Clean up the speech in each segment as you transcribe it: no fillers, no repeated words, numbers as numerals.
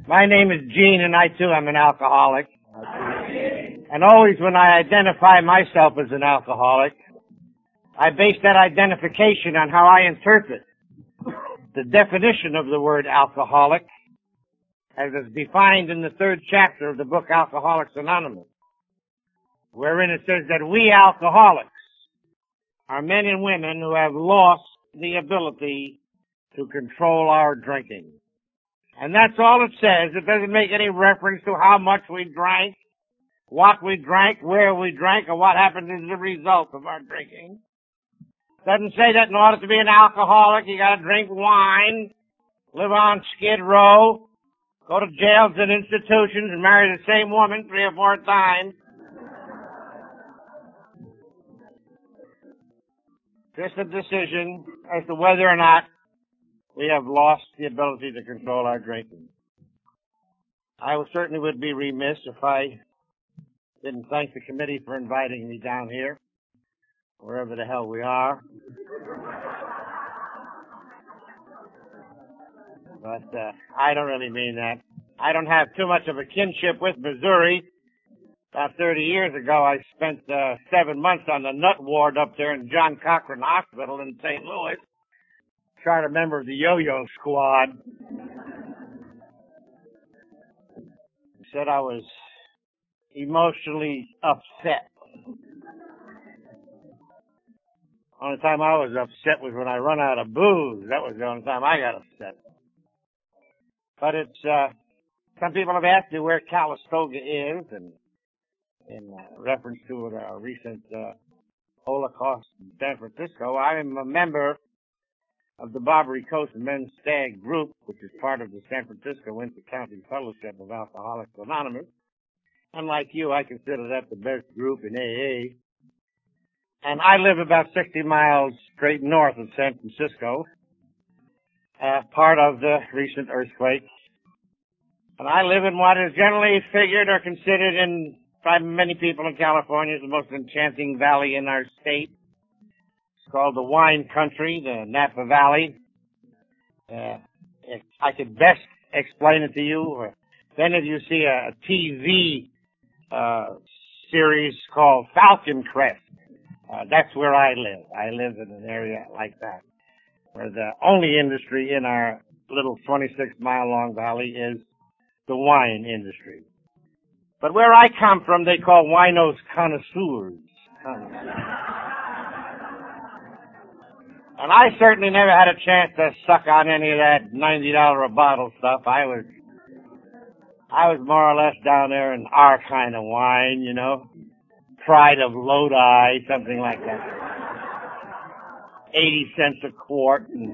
My name is Gene, and I too am an alcoholic. And always when I identify myself as an alcoholic, I base that identification on how I interpret the definition of the word alcoholic as is defined in the 3rd chapter of the book Alcoholics Anonymous, wherein it says that we alcoholics are men and women who have lost the ability to control our drinking. And that's all it says. It doesn't make any reference to how much we drank, what we drank, where we drank, or what happened as a result of our drinking. It doesn't say that in order to be an alcoholic, you gotta drink wine, live on Skid Row, go to jails and institutions, and marry the same woman 3 or 4 times. Just a decision as to whether or not we have lost the ability to control our drinking. I certainly would be remiss if I didn't thank the committee for inviting me down here, wherever the hell we are. But I don't really mean that. I don't have too much of a kinship with Missouri. About 30 years ago, I spent 7 months on the nut ward up there in John Cochran Hospital in St. Louis. Trying to remember the yo-yo squad. Said I was emotionally upset. Only time I was upset was when I run out of booze. That was the only time I got upset. But it's, some people have asked me where Calistoga is, and in reference to a recent Holocaust in San Francisco. I'm a member of the Barbary Coast Men's Stag Group, which is part of the San Francisco Inter-County Fellowship of Alcoholics Anonymous. Unlike you, I consider that the best group in AA. And I live about 60 miles straight north of San Francisco, part of the recent earthquake. And I live in what is generally figured or considered by many people in California as the most enchanting valley in our state. It's called the wine country, the Napa Valley. I could best explain it to you. If any of you see a TV series called Falcon Crest, that's where I live. I live in an area like that, where the only industry in our little 26-mile-long valley is the wine industry. But where I come from, they call winos connoisseurs. And I certainly never had a chance to suck on any of that $90 a bottle stuff. I was more or less down there in our kind of wine, you know. Pride of Lodi, something like that. 80 cents a quart and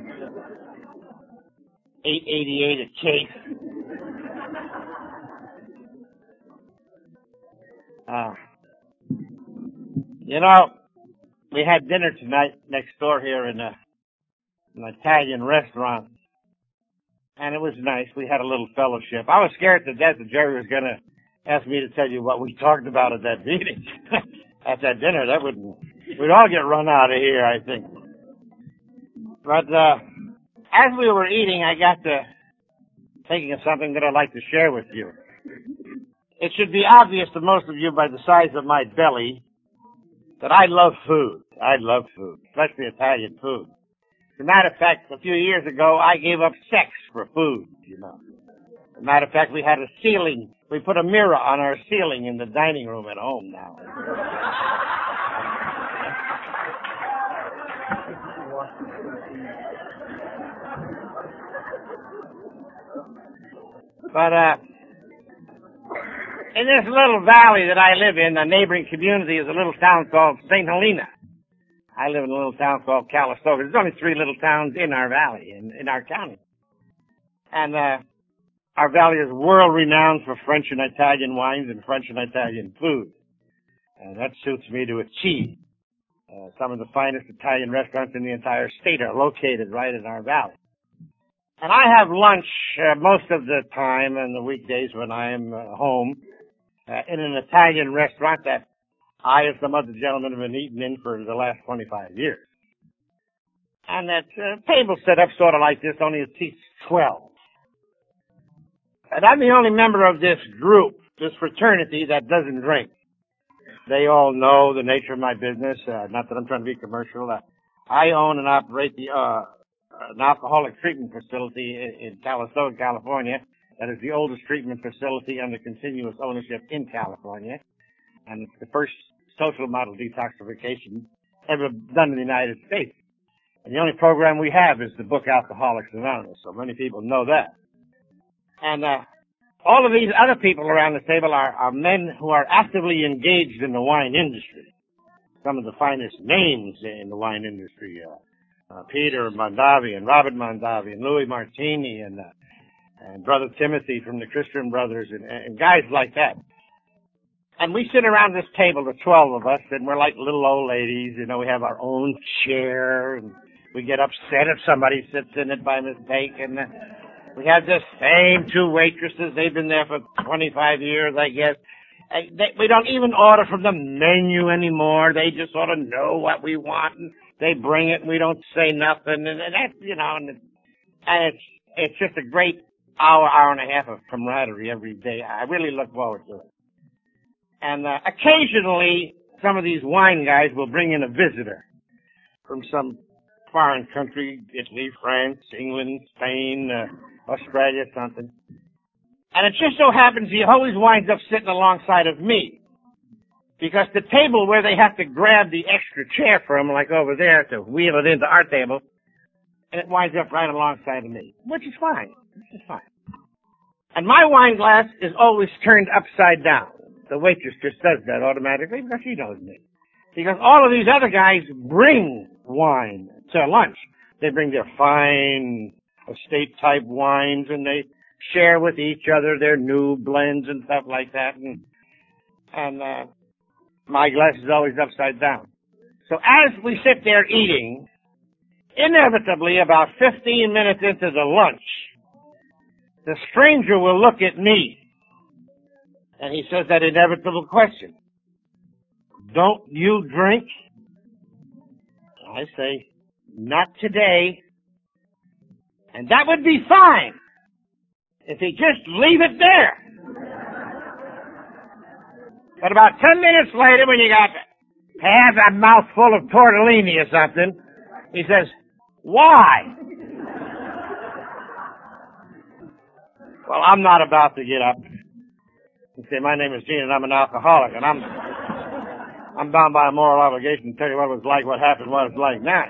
$8.88 a case. You know, we had dinner tonight next door here in an Italian restaurant, and it was nice. We had a little fellowship. I was scared to death that Jerry was going to ask me to tell you what we talked about at that meeting, at that dinner. We'd all get run out of here, I think. But as we were eating, I got to thinking of something that I'd like to share with you. It should be obvious to most of you by the size of my belly that I love food. I love food, especially Italian food. As a matter of fact, a few years ago, I gave up sex for food, you know. As a matter of fact, we had a ceiling. We put a mirror on our ceiling in the dining room at home now. But, in this little valley that I live in, the neighboring community is a little town called St. Helena. I live in a little town called Calistoga. There's only 3 little towns in our valley, in our county. And, our valley is world-renowned for French and Italian wines and French and Italian food. And that suits me to a T. Some of the finest Italian restaurants in the entire state are located right in our valley. And I have lunch most of the time on the weekdays when I am home in an Italian restaurant that I and some other gentlemen have been eating in for the last 25 years. And that table set up sort of like this, only it seats 12. And I'm the only member of this group, this fraternity, that doesn't drink. They all know the nature of my business. Not that I'm trying to be commercial. I own and operate an alcoholic treatment facility in Calistoga, California. That is the oldest treatment facility under continuous ownership in California. And it's the first social model detoxification ever done in the United States. And the only program we have is the book Alcoholics Anonymous. So many people know that. And all of these other people around the table are men who are actively engaged in the wine industry. Some of the finest names in the wine industry, Peter Mondavi and Robert Mondavi and Louis Martini and Brother Timothy from the Christian Brothers and guys like that. And we sit around this table, the 12 of us, and we're like little old ladies. You know, we have our own chair, and we get upset if somebody sits in it by mistake. And we have the same two waitresses. They've been there for 25 years, I guess. We don't even order from the menu anymore. They just sort of know what we want, and they bring it, and we don't say nothing. And that's, you know, and it's just a great hour and a half of camaraderie every day. I really look forward to it. And occasionally, some of these wine guys will bring in a visitor from some foreign country, Italy, France, England, Spain, Australia, something. And it just so happens he always winds up sitting alongside of me. Because the table where they have to grab the extra chair from, like over there, to wheel it into our table, and it winds up right alongside of me, which is fine. Which is fine. And my wine glass is always turned upside down. The waitress just does that automatically because she knows me. Because all of these other guys bring wine to lunch. They bring their fine estate-type wines, and they share with each other their new blends and stuff like that. And my glass is always upside down. So as we sit there eating, inevitably about 15 minutes into the lunch, the stranger will look at me, and he says that inevitable question, "Don't you drink?" I say, "Not today." And that would be fine if he just leave it there. But about 10 minutes later, when you got half a mouthful of tortellini or something, he says, "Why?" Well, I'm not about to get up and say, "My name is Gene and I'm an alcoholic, and I'm bound by a moral obligation to tell you what it was like, what happened, what it's like now."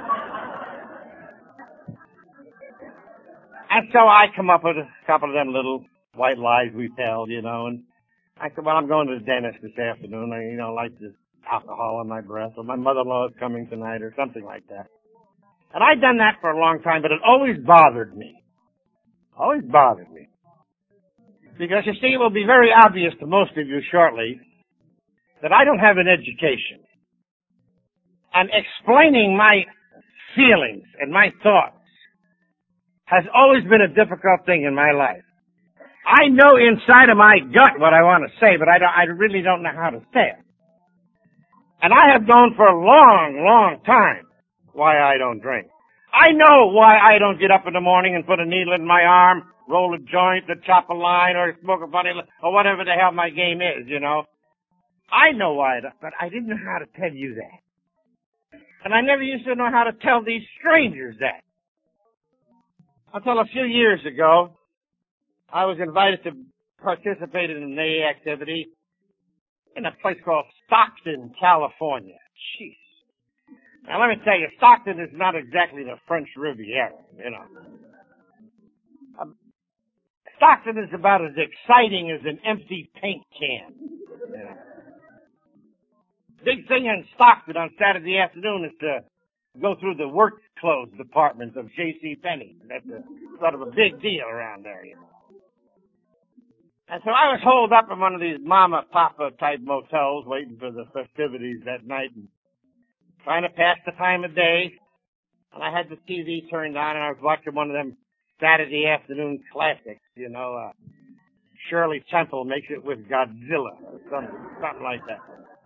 And so I come up with a couple of them little white lies we tell, you know, and I said, "Well, I'm going to the dentist this afternoon. I, like this alcohol on my breath, or my mother-in-law is coming tonight," or something like that. And I'd done that for a long time, but it always bothered me. Always bothered me. Because, you see, it will be very obvious to most of you shortly that I don't have an education. And explaining my feelings and my thoughts has always been a difficult thing in my life. I know inside of my gut what I want to say, but I really don't know how to say it. And I have known for a long, long time why I don't drink. I know why I don't get up in the morning and put a needle in my arm, roll a joint, or chop a line, or smoke a funny, or whatever the hell my game is, you know. I know why, but I didn't know how to tell you that. And I never used to know how to tell these strangers that. Until a few years ago, I was invited to participate in an AA activity in a place called Stockton, California. Jeez. Now, let me tell you, Stockton is not exactly the French Riviera, you know. Stockton is about as exciting as an empty paint can. You know. Big thing in Stockton on Saturday afternoon is to go through the work clothes department of J.C. Penney. That's sort of a big deal around there, you know. And so I was holed up in one of these mama-papa type motels waiting for the festivities that night and trying to pass the time of day. And I had the TV turned on and I was watching one of them Saturday afternoon classics, you know, Shirley Temple Makes It with Godzilla, or something like that.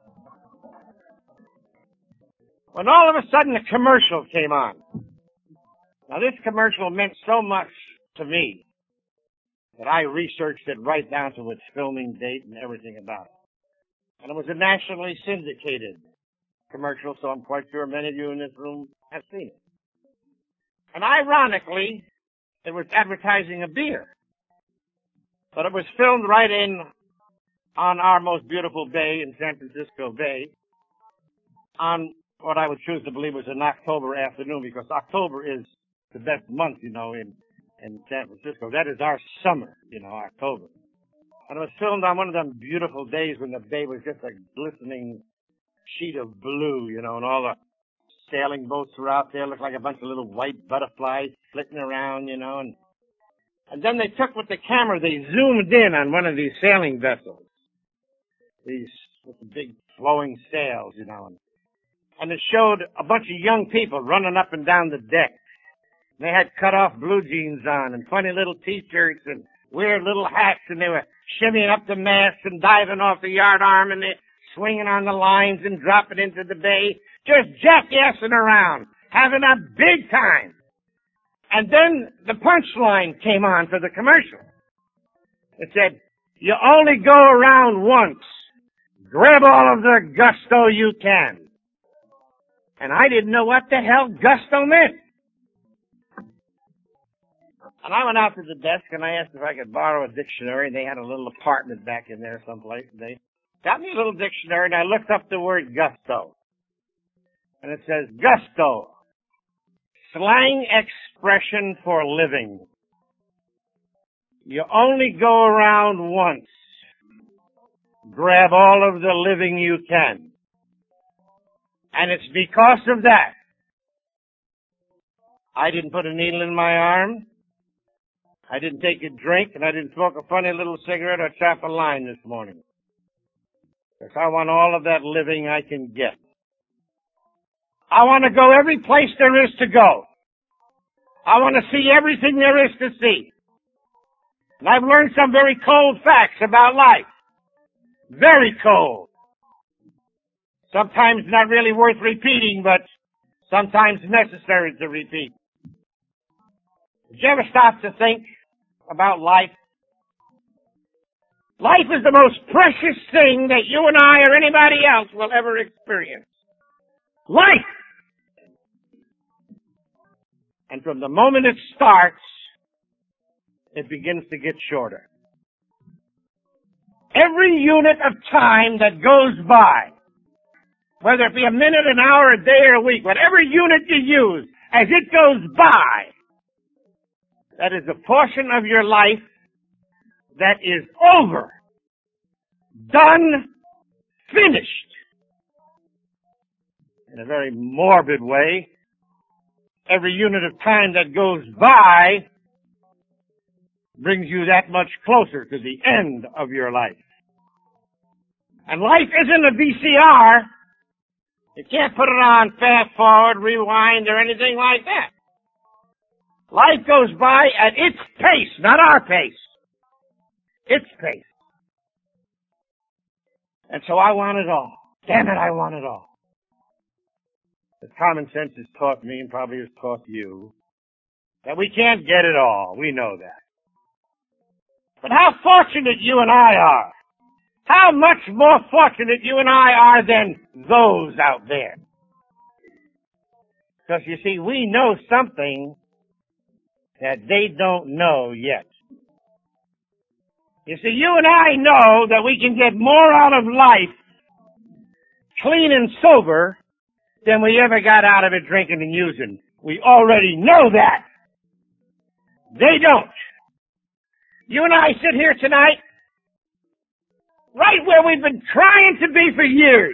When all of a sudden a commercial came on. Now this commercial meant so much to me. that I researched it right down to its filming date and everything about it. And it was a nationally syndicated commercial, so I'm quite sure many of you in this room have seen it. And ironically, it was advertising a beer. But it was filmed right on our most beautiful bay in San Francisco Bay on what I would choose to believe was an October afternoon, because October is the best month, in San Francisco. That is our summer, October. And it was filmed on one of them beautiful days when the bay was just a glistening sheet of blue, and all the sailing boats were out there, looked like a bunch of little white butterflies flitting around, and then they took with the camera, they zoomed in on one of these sailing vessels, these with the big flowing sails, and it showed a bunch of young people running up and down the deck. They had cut-off blue jeans on and funny little T-shirts and weird little hats, and they were shimmying up the mast and diving off the yardarm, and they're swinging on the lines and dropping into the bay, just jackassing around, having a big time. And then the punchline came on for the commercial. It said, "You only go around once. Grab all of the gusto you can." And I didn't know what the hell gusto meant. And I went out to the desk and I asked if I could borrow a dictionary. They had a little apartment back in there someplace. And they got me a little dictionary and I looked up the word gusto. And it says, gusto, slang expression for living. You only go around once. Grab all of the living you can. And it's because of that I didn't put a needle in my arm. I didn't take a drink, and I didn't smoke a funny little cigarette or chop a line this morning. Because I want all of that living I can get. I want to go every place there is to go. I want to see everything there is to see. And I've learned some very cold facts about life. Very cold. Sometimes not really worth repeating, but sometimes necessary to repeat. Did you ever stop to think about life? Life is the most precious thing that you and I or anybody else will ever experience. Life! And from the moment it starts, it begins to get shorter. Every unit of time that goes by, whether it be a minute, an hour, a day, or a week, whatever unit you use, as it goes by, that is a portion of your life that is over. Done. Finished. In a very morbid way, every unit of time that goes by brings you that much closer to the end of your life. And life isn't a VCR. You can't put it on fast forward, rewind, or anything like that. Life goes by at its pace, not our pace. Its pace. And so I want it all. Damn it, I want it all. As common sense has taught me, and probably has taught you, that we can't get it all. We know that. But how fortunate you and I are. How much more fortunate you and I are than those out there. Because you see, we know something that they don't know yet. You see, you and I know that we can get more out of life clean and sober than we ever got out of it drinking and using. We already know that. They don't. You and I sit here tonight right where we've been trying to be for years.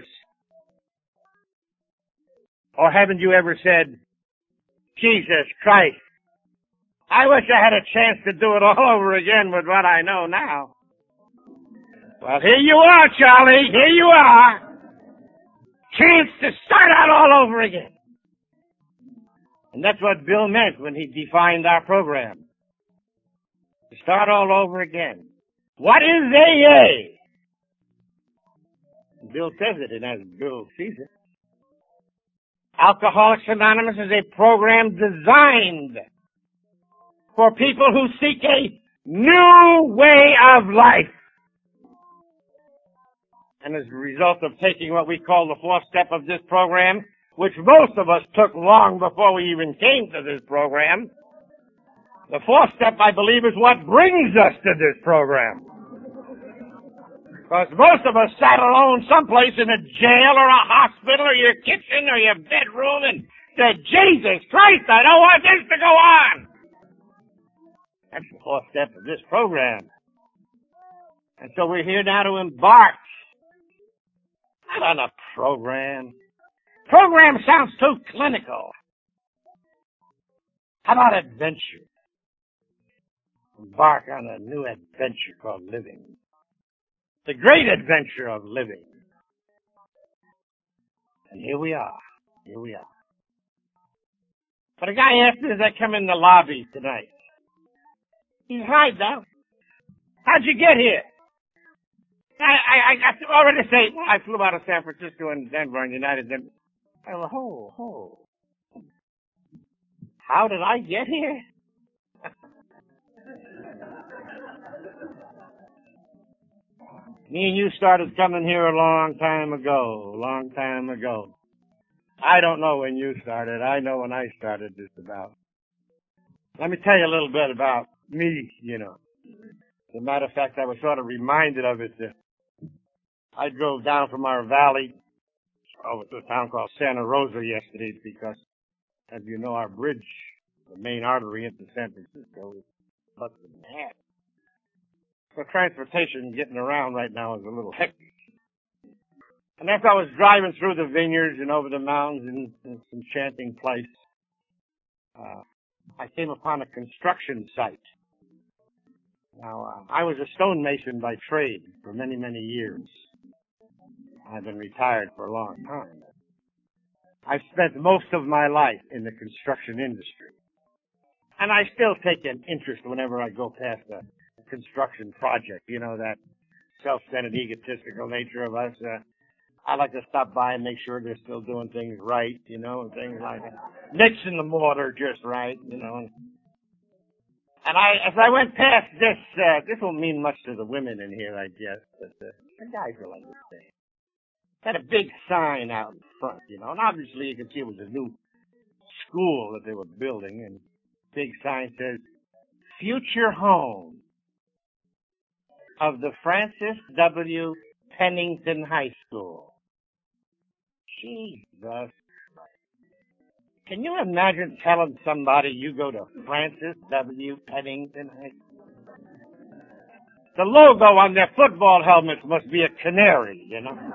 Or haven't you ever said, Jesus Christ, I wish I had a chance to do it all over again with what I know now. Well, here you are, Charlie. Here you are. Chance to start out all over again. And that's what Bill meant when he defined our program. To start all over again. What is AA? Bill says it, and as Bill sees it. Alcoholics Anonymous is a program designed for people who seek a new way of life. And as a result of taking what we call the fourth step of this program, which most of us took long before we even came to this program, the fourth step, I believe, is what brings us to this program. Because most of us sat alone someplace in a jail or a hospital or your kitchen or your bedroom and said, Jesus Christ, I don't want this to go on. That's the fourth step of this program. And so we're here now to embark not on a program. Program sounds too clinical. How about adventure? Embark on a new adventure called living. The great adventure of living. And here we are. Here we are. But a guy asked me as I come in the lobby tonight. He's hi, Doc. How'd you get here? I already say, I flew out of San Francisco and Denver on United. I went, how did I get here? Me and you started coming here a long time ago. I don't know when you started. I know when I started just about. Let me tell you a little bit about me, you know. As a matter of fact, I was sort of reminded of it. I drove down from our valley over to a town called Santa Rosa yesterday because, as you know, our bridge, the main artery into San Francisco, is busted in half. So transportation getting around right now is a little hectic. And as I was driving through the vineyards and over the mountains in some enchanting place, I came upon a construction site. Now, I was a stonemason by trade for many, many years. I've been retired for a long time. I've spent most of my life in the construction industry. And I still take an interest whenever I go past a construction project. You know, that self-centered, egotistical nature of us. I like to stop by and make sure they're still doing things right, you know, and things like that. Mixing the mortar just right, you know. And as I went past this won't mean much to the women in here, I guess, but the guys will understand. Had a big sign out in front, you know, and obviously you can see it was a new school that they were building, and big sign says, Future Home of the Francis W. Pennington High School. Jesus. Can you imagine telling somebody you go to Francis W. Pennington High School? The logo on their football helmets must be a canary, you know?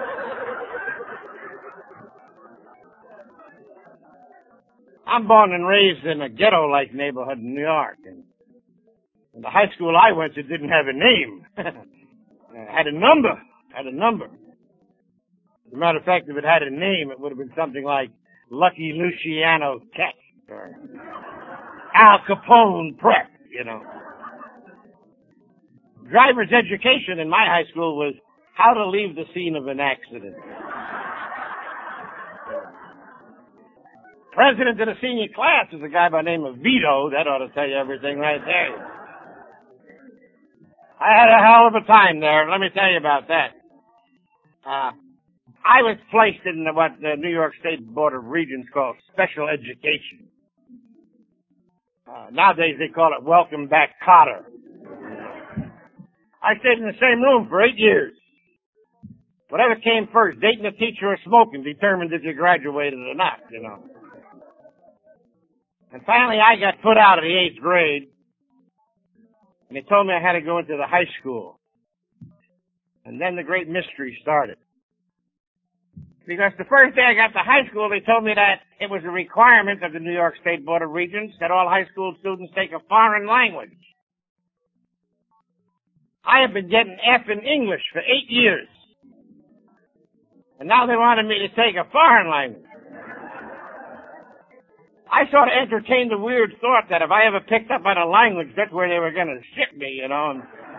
I'm born and raised in a ghetto-like neighborhood in New York, and the high school I went to didn't have a name. It had a number. As a matter of fact, if it had a name, it would have been something like Lucky Luciano Tech or Al Capone Prep, you know. Driver's education in my high school was how to leave the scene of an accident. President of the senior class is a guy by the name of Vito. That ought to tell you everything right there. I had a hell of a time there. Let me tell you about that. I was placed in what the New York State Board of Regents calls special education. Nowadays they call it Welcome Back Cotter. I stayed in the same room for 8 years. Whatever came first, dating a teacher or smoking, determined if you graduated or not, you know. And finally I got put out of the 8th grade, and they told me I had to go into the high school. And then the great mystery started. Because the first day I got to high school, they told me that it was a requirement of the New York State Board of Regents that all high school students take a foreign language. I have been getting F in English for 8 years. And now they wanted me to take a foreign language. I sort of entertained the weird thought that if I ever picked up on a language, that's where they were going to ship me, you know. And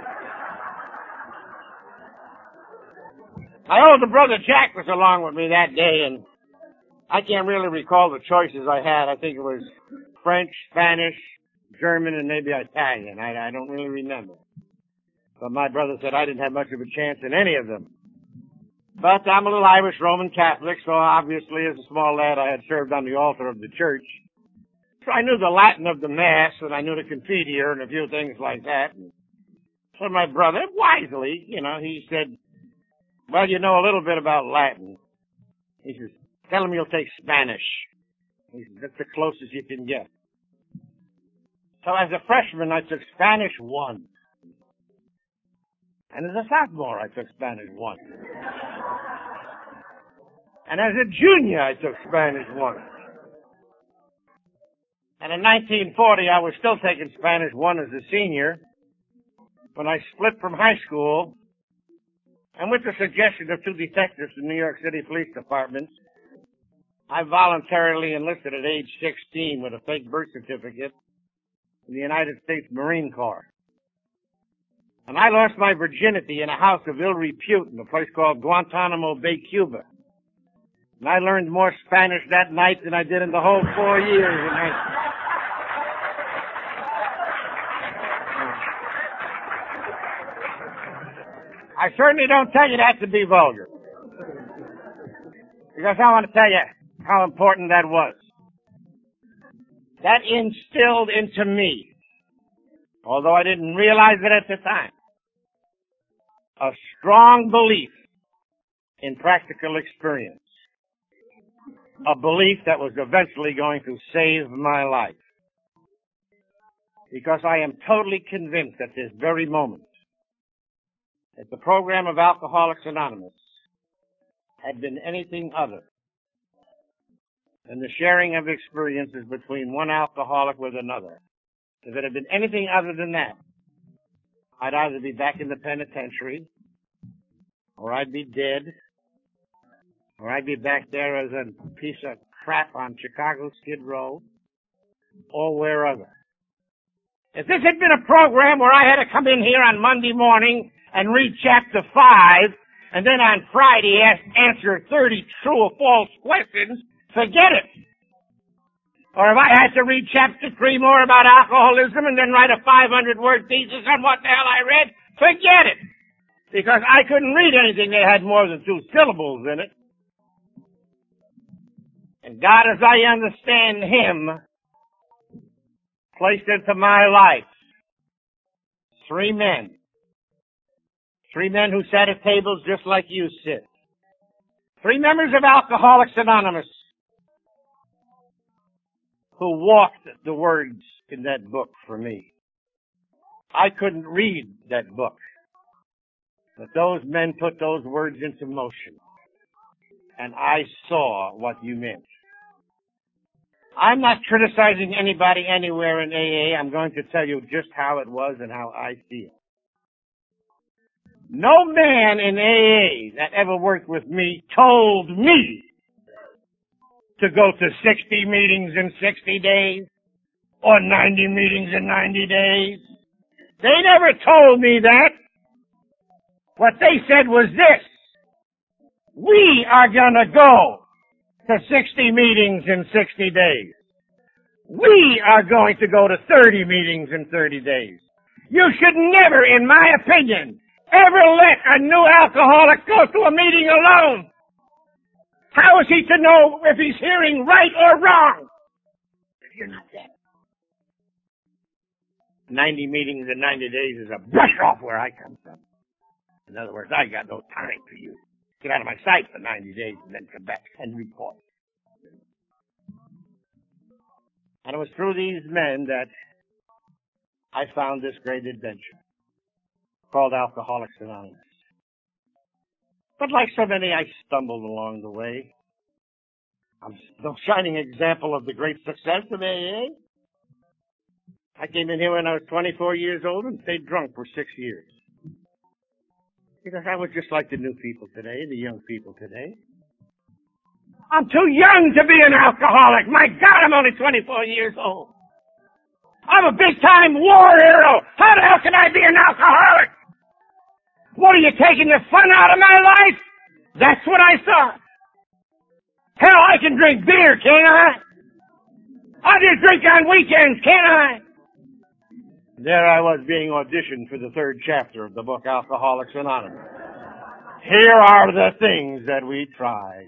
my older brother Jack was along with me that day, and I can't really recall the choices I had. I think it was French, Spanish, German, and maybe Italian. I don't really remember. But my brother said I didn't have much of a chance in any of them. But I'm a little Irish Roman Catholic, so obviously as a small lad I had served on the altar of the church. So I knew the Latin of the Mass, and I knew the Confiteor and a few things like that. And so my brother, wisely, he said, well, you know a little bit about Latin. He says, tell him you'll take Spanish. He says, that's the closest you can get. So as a freshman, I took Spanish 1. And as a sophomore, I took Spanish 1. And as a junior, I took Spanish 1. And in 1940, I was still taking Spanish 1 as a senior when I split from high school, and with the suggestion of 2 detectives in New York City Police Department, I voluntarily enlisted at age 16 with a fake birth certificate in the United States Marine Corps. And I lost my virginity in a house of ill repute in a place called Guantanamo Bay, Cuba. And I learned more Spanish that night than I did in the whole 4 years. I certainly don't tell you that to be vulgar. Because I want to tell you how important that was. That instilled into me, although I didn't realize it at the time, a strong belief in practical experience. A belief that was eventually going to save my life. Because I am totally convinced at this very moment that the program of Alcoholics Anonymous had been anything other than the sharing of experiences between one alcoholic with another. If it had been anything other than that, I'd either be back in the penitentiary, or I'd be dead, or I'd be back there as a piece of crap on Chicago Skid Row, or wherever. If this had been a program where I had to come in here on Monday morning and read chapter 5, and then on Friday answer 30 true or false questions, forget it. Or if I had to read chapter 3 more about alcoholism and then write a 500-word thesis on what the hell I read, forget it. Because I couldn't read anything that had more than 2 syllables in it. And God, as I understand Him, placed into my life 3 men. 3 men who sat at tables just like you sit. 3 members of Alcoholics Anonymous who walked the words in that book for me. I couldn't read that book, but those men put those words into motion, and I saw what you meant. I'm not criticizing anybody anywhere in AA. I'm going to tell you just how it was and how I feel. No man in AA that ever worked with me told me to go to 60 meetings in 60 days or 90 meetings in 90 days. They never told me that. What they said was this: we are gonna go to 60 meetings in 60 days. We are going to go to 30 meetings in 30 days. You should never, in my opinion, ever let a new alcoholic go to a meeting alone. How is he to know if he's hearing right or wrong if you're not there? 90 meetings in 90 days is a brush off where I come from. In other words, I got no time for you. Get out of my sight for 90 days and then come back and report. And it was through these men that I found this great adventure called Alcoholics Anonymous. But like so many, I stumbled along the way. I'm no shining example of the great success of AA. I came in here when I was 24 years old and stayed drunk for 6 years. Because I was just like the new people today, the young people today. I'm too young to be an alcoholic. My God, I'm only 24 years old. I'm a big-time war hero. How the hell can I be an alcoholic? What, are you taking the fun out of my life? That's what I thought. Hell, I can drink beer, can't I? I just drink on weekends, can't I? There I was being auditioned for the third chapter of the book Alcoholics Anonymous. Here are the things that we tried.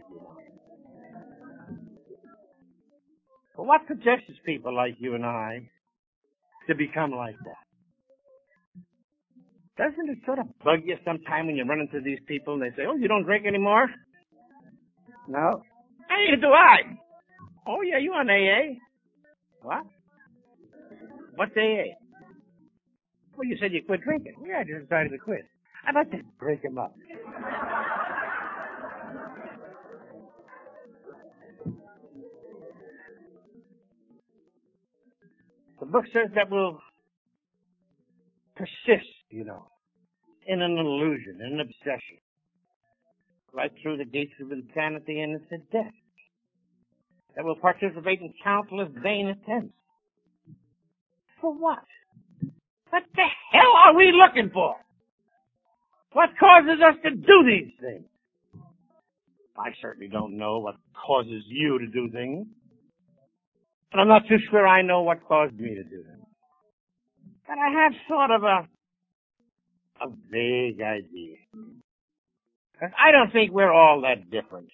But what possesses people like you and I to become like that? Doesn't it sort of bug you sometime when you run into these people and they say, "Oh, you don't drink anymore?" No. Neither do I. "Oh, yeah, you on AA?" "What? What's AA?" "Well, you said you quit drinking." "Yeah, I just decided to quit." I'd like to break him up. The book says that we'll persist, in an illusion, in an obsession, right through the gates of insanity and into death. That will participate in countless vain attempts. For what? What the hell are we looking for? What causes us to do these things? I certainly don't know what causes you to do things. And I'm not too sure I know what caused me to do them. But I have sort of a vague idea. 'Cause I don't think we're all that different.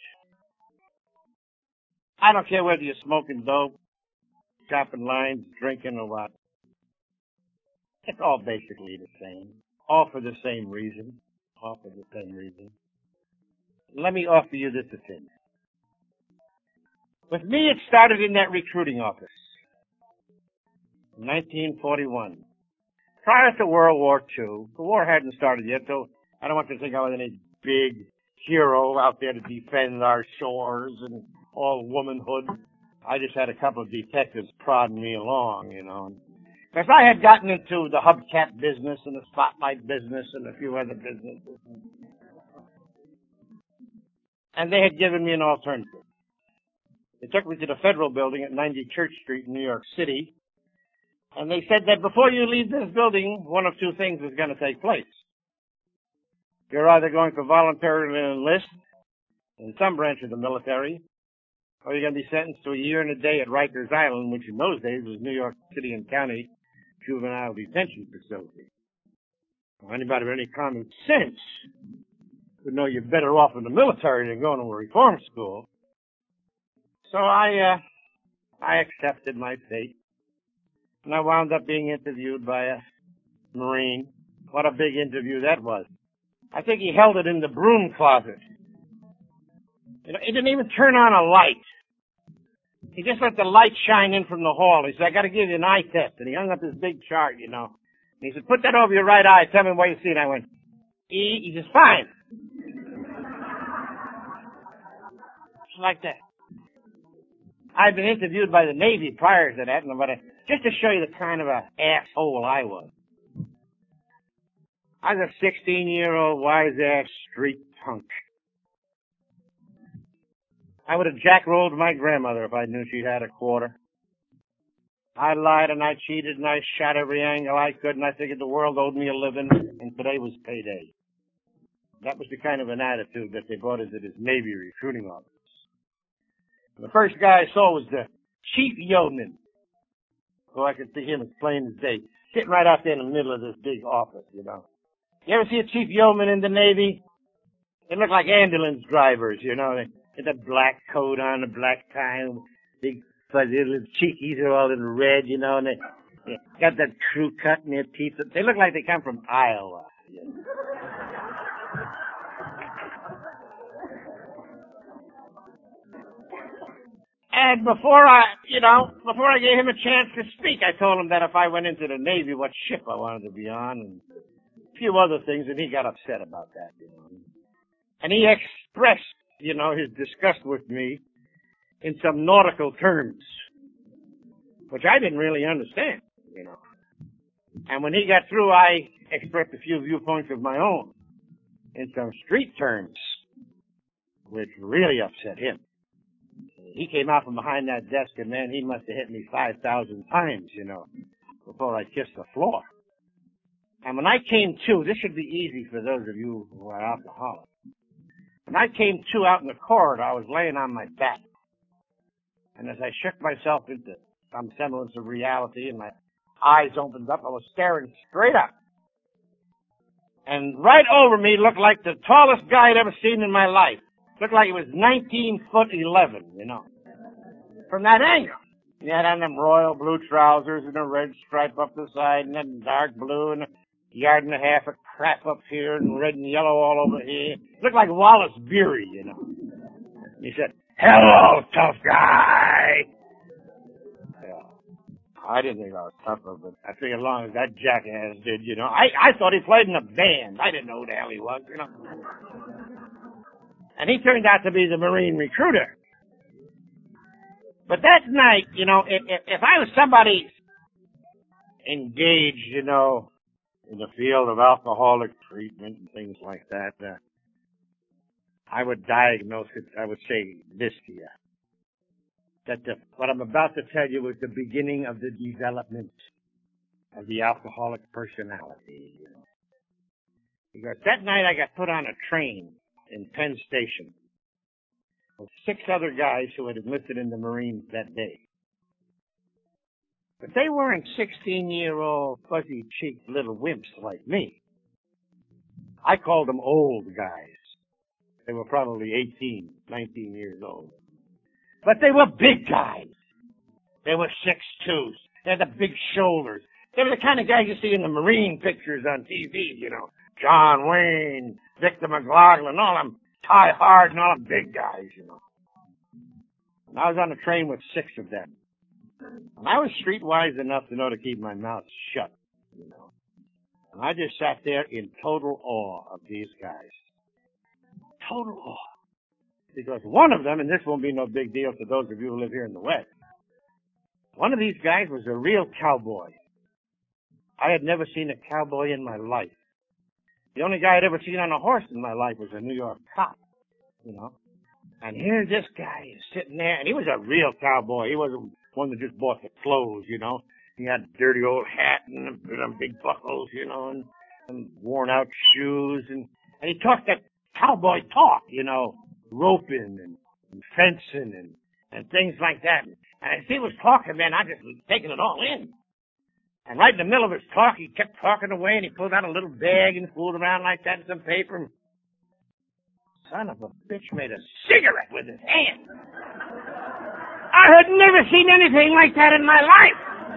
I don't care whether you're smoking dope, chopping lines, drinking, or what. It's all basically the same. All for the same reason. All for the same reason. Let me offer you this opinion. With me, it started in that recruiting office in 1941. Prior to World War II, the war hadn't started yet, so I don't want you to think I was any big hero out there to defend our shores and all womanhood. I just had a couple of detectives prodding me along, Because I had gotten into the hubcap business and the spotlight business and a few other businesses. And they had given me an alternative. They took me to the Federal Building at 90 Church Street in New York City. And they said that before you leave this building, one of two things is going to take place. You're either going to voluntarily enlist in some branch of the military, or you're going to be sentenced to a year and a day at Rikers Island, which in those days was New York City and County Juvenile Detention Facility. Well, anybody with any common sense would know you're better off in the military than going to a reform school. So I accepted my fate. And I wound up being interviewed by a Marine. What a big interview that was. I think he held it in the broom closet. He didn't even turn on a light. He just let the light shine in from the hall. He said, "I got to give you an eye test." And he hung up this big chart, And he said, "Put that over your right eye. Tell me what you see." And I went, "E." He says, "Fine." Just like that. I'd been interviewed by the Navy prior to that, but just to show you the kind of an asshole I was. I was a 16-year-old wise-ass street punk. I would have jack-rolled my grandmother if I knew she'd had a quarter. I lied and I cheated and I shot every angle I could, and I figured the world owed me a living, and today was payday. That was the kind of an attitude that they brought into this Navy recruiting office. The first guy I saw was the chief yeoman. So I could see him as plain as day, sitting right out there in the middle of this big office, You ever see a chief yeoman in the Navy? They look like ambulance drivers, They get that black coat on, the black tie, big fuzzy little cheekies are all in red, and they got that crew cut in their teeth. They look like they come from Iowa. And before I gave him a chance to speak, I told him that if I went into the Navy, what ship I wanted to be on, and a few other things, and he got upset about that, And he expressed, his disgust with me in some nautical terms, which I didn't really understand, And when he got through, I expressed a few viewpoints of my own in some street terms, which really upset him. He came out from behind that desk, and man, he must have hit me 5,000 times, before I kissed the floor. And when I came to, this should be easy for those of you who are alcoholics. When I came to out in the corridor, I was laying on my back. And as I shook myself into some semblance of reality and my eyes opened up. I was staring straight up. And right over me looked like the tallest guy I'd ever seen in my life. Looked like he was 19'11", you know. From that angle. He had on them royal blue trousers and a red stripe up the side and then dark blue and a yard and a half of crap up here and red and yellow all over here. Looked like Wallace Beery, you know. He said, "Hello, tough guy." Yeah. I didn't think I was tougher, but I figured as long as that jackass did, you know. I thought he played in a band. I didn't know who the hell he was, you know. And he turned out to be the Marine recruiter. But that night, you know, if I was somebody engaged, you know, in the field of alcoholic treatment and things like that, I would diagnose it, I would say this to you. That what I'm about to tell you was the beginning of the development of the alcoholic personality. You know. Because that night I got put on a train in Penn Station with 6 other guys who had enlisted in the Marines that day. But they weren't 16-year-old fuzzy-cheeked little wimps like me. I called them old guys. They were probably 18, 19 years old. But they were big guys. They were 6'2". They had the big shoulders. They were the kind of guys you see in the Marine pictures on TV, you know. John Wayne, Victor McLaughlin, all them Ty Hart and all them big guys, you know. And I was on a train with 6 of them. And I was streetwise enough to know to keep my mouth shut, you know. And I just sat there in total awe of these guys. Total awe. Because one of them, and this won't be no big deal to those of you who live here in the West, one of these guys was a real cowboy. I had never seen a cowboy in my life. The only guy I'd ever seen on a horse in my life was a New York cop, you know. And here this guy is sitting there, and he was a real cowboy. He wasn't one that just bought the clothes, you know. He had a dirty old hat and them big buckles, you know, and worn out shoes. And he talked that cowboy talk, you know, roping and fencing and things like that. And as he was talking, man, I just was taking it all in. And right in the middle of his talk, he kept talking away, and he pulled out a little bag and fooled around like that in some paper. And son of a bitch made a cigarette with his hand. I had never seen anything like that in my life.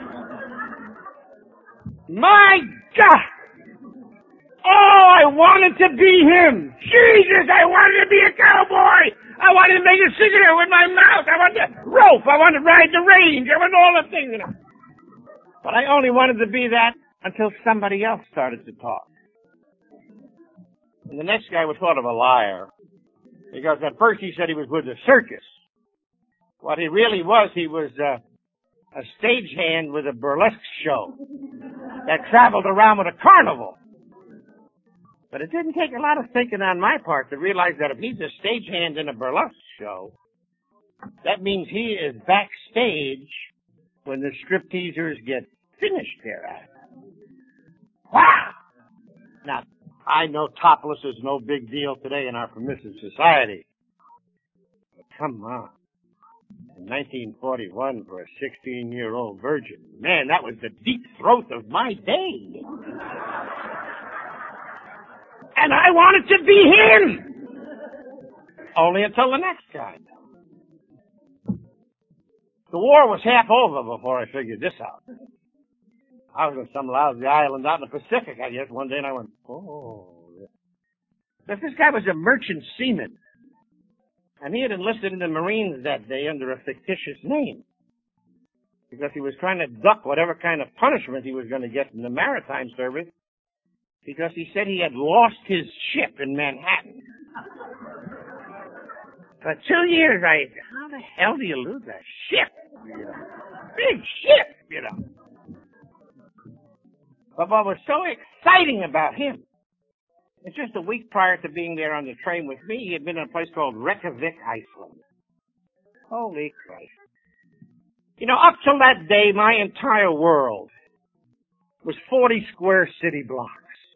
My God! Oh, I wanted to be him. Jesus, I wanted to be a cowboy. I wanted to make a cigarette with my mouth. I wanted to rope. I wanted to ride the range. I wanted all the things, you know. But I only wanted to be that until somebody else started to talk. And the next guy was sort of a liar. Because at first he said he was with the circus. What he really was, he was a stagehand with a burlesque show that traveled around with a carnival. But it didn't take a lot of thinking on my part to realize that if he's a stagehand in a burlesque show, that means he is backstage when the stripteasers get finished thereafter. Wow! Now, I know topless is no big deal today in our permissive society. But come on. In 1941, for a 16-year-old virgin, man, that was the deep throat of my day. And I wanted to be him! Only until the next time. The war was half over before I figured this out. I was on some lousy island out in the Pacific, I guess, one day, and I went, oh. But this guy was a merchant seaman. And he had enlisted in the Marines that day under a fictitious name. Because he was trying to duck whatever kind of punishment he was going to get from the maritime service. Because he said he had lost his ship in Manhattan. For 2 years, how the hell do you lose a ship? Big ship, you know. But what was so exciting about him, it's just a week prior to being there on the train with me, he had been in a place called Reykjavik, Iceland. Holy Christ. You know, up till that day, my entire world was 40 square city blocks.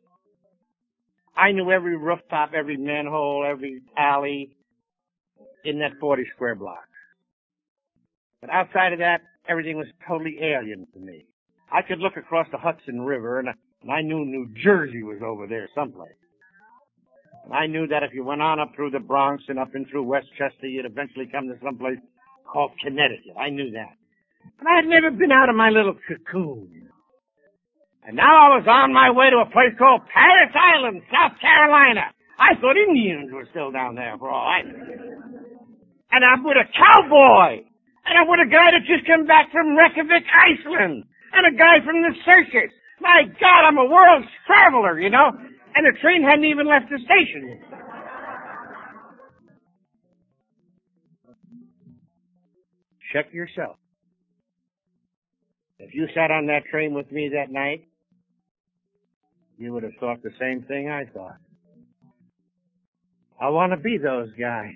I knew every rooftop, every manhole, every alley in that 40 square block. But outside of that, everything was totally alien to me. I could look across the Hudson River, and I knew New Jersey was over there someplace. And I knew that if you went on up through the Bronx and up in through Westchester, you'd eventually come to someplace called Connecticut. I knew that. But I had never been out of my little cocoon. And now I was on my way to a place called Parris Island, South Carolina. I thought Indians were still down there for all I knew. And I'm with a cowboy. And I'm with a guy that just come back from Reykjavik, Iceland. And a guy from the circus. My God, I'm a world traveler, you know. And the train hadn't even left the station yet. Check yourself. If you sat on that train with me that night, you would have thought the same thing I thought. I want to be those guys.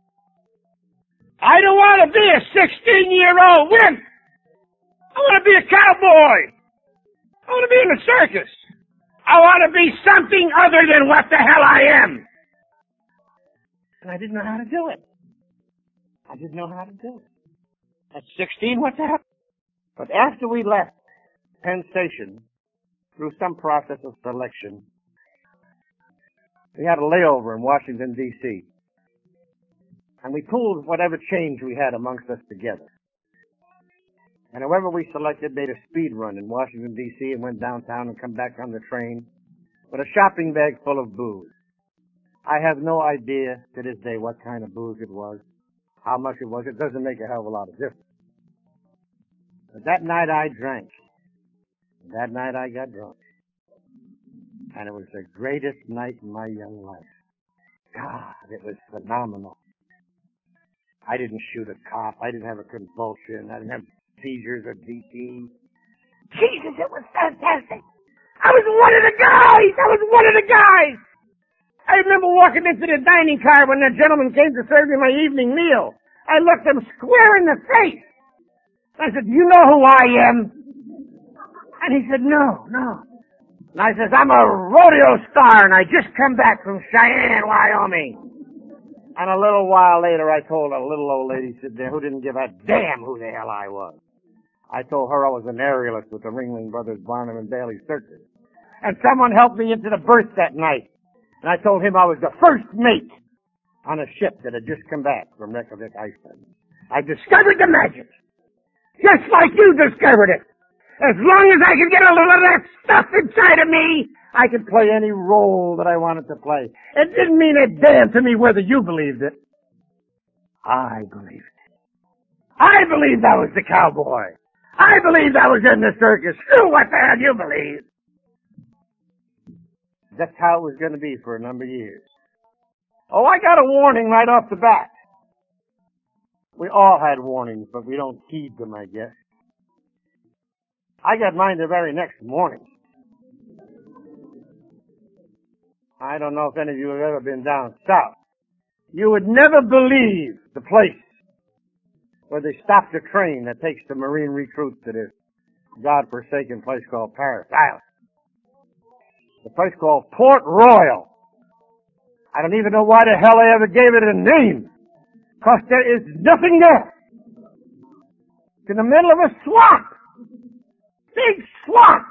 I don't want to be a 16-year-old wimp. I want to be a cowboy. I want to be in the circus. I want to be something other than what the hell I am. And I didn't know how to do it. I didn't know how to do it. At 16, what the hell? But after we left Penn Station, through some process of selection, we had a layover in Washington, D.C. And we pooled whatever change we had amongst us together. And whoever we selected made a speed run in Washington, D.C. and went downtown and come back on the train with a shopping bag full of booze. I have no idea to this day what kind of booze it was, how much it was. It doesn't make a hell of a lot of difference. But that night I drank. That night I got drunk. And it was the greatest night in my young life. God, it was phenomenal. I didn't shoot a cop. I didn't have a convulsion. I didn't have seizures or DT. Jesus, it was fantastic. I was one of the guys. I remember walking into the dining car when that gentleman came to serve me my evening meal. I looked him square in the face. I said, "Do you know who I am?" And he said, No. And I says, "I'm a rodeo star, and I just come back from Cheyenne, Wyoming." And a little while later, I told a little old lady sitting there who didn't give a damn who the hell I was. I told her I was an aerialist with the Ringling Brothers Barnum and Bailey Circus. And someone helped me into the berth that night. And I told him I was the first mate on a ship that had just come back from Reykjavik, Iceland. I discovered the magic. Just like you discovered it. As long as I could get a little of that stuff inside of me, I could play any role that I wanted to play. It didn't mean a damn to me whether you believed it. I believed it. I believed I was the cowboy. I believed I was in the circus. Screw what the hell you believe. That's how it was going to be for a number of years. Oh, I got a warning right off the bat. We all had warnings, but we don't heed them, I guess. I got mine the very next morning. I don't know if any of you have ever been down south. You would never believe the place where they stop the train that takes the Marine recruits to this godforsaken place called Parris Island. The place called Port Royal. I don't even know why the hell I ever gave it a name. Because there is nothing there. It's in the middle of a swamp. Big swamp.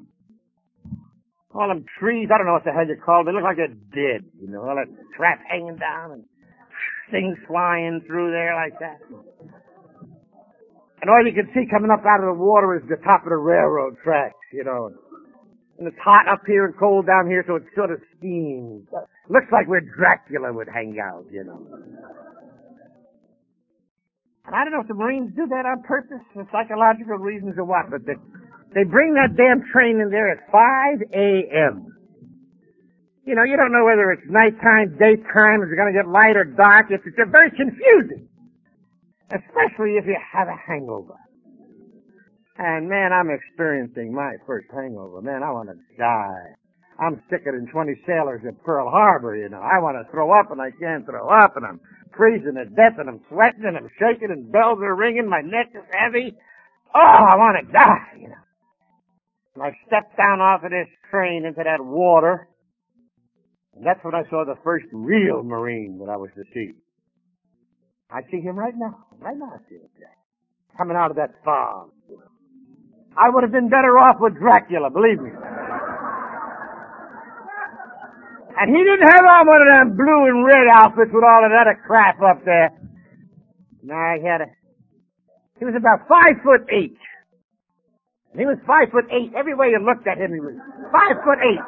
All them trees, I don't know what the hell you call them. They look like they're dead. You know, all that crap hanging down and things flying through there like that. And all you can see coming up out of the water is the top of the railroad tracks, you know. And it's hot up here and cold down here, so it sort of steams. Looks like where Dracula would hang out, you know. And I don't know if the Marines do that on purpose for psychological reasons or what, but they bring that damn train in there at 5 a.m. You know, you don't know whether it's nighttime, daytime, is it going to get light or dark. It's very confusing. Especially if you have a hangover. And man, I'm experiencing my first hangover. Man, I want to die. I'm sicker than 20 sailors at Pearl Harbor, you know. I want to throw up and I can't throw up and I'm freezing to death and I'm sweating and I'm shaking and bells are ringing. My neck is heavy. Oh, I want to die, you know. And I stepped down off of this train into that water. And that's when I saw the first real Marine that I was to see. I see him right now. Right now I see him, Jack. Coming out of that fog. I would have been better off with Dracula, believe me. And he didn't have on one of them blue and red outfits with all of that crap up there. No, he was about 5'8". And he was 5'8". Every way you looked at him, he was 5'8".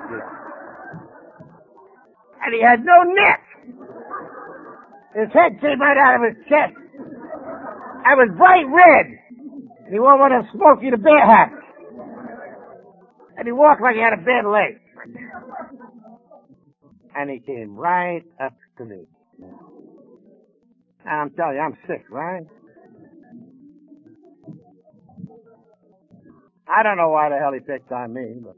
And he had no neck. His head came right out of his chest. It was bright red. And he wore one of Smokey the Bear hats. And he walked like he had a bad leg. And he came right up to me. And I'm telling you, I'm sick, right? I don't know why the hell he picked on me, but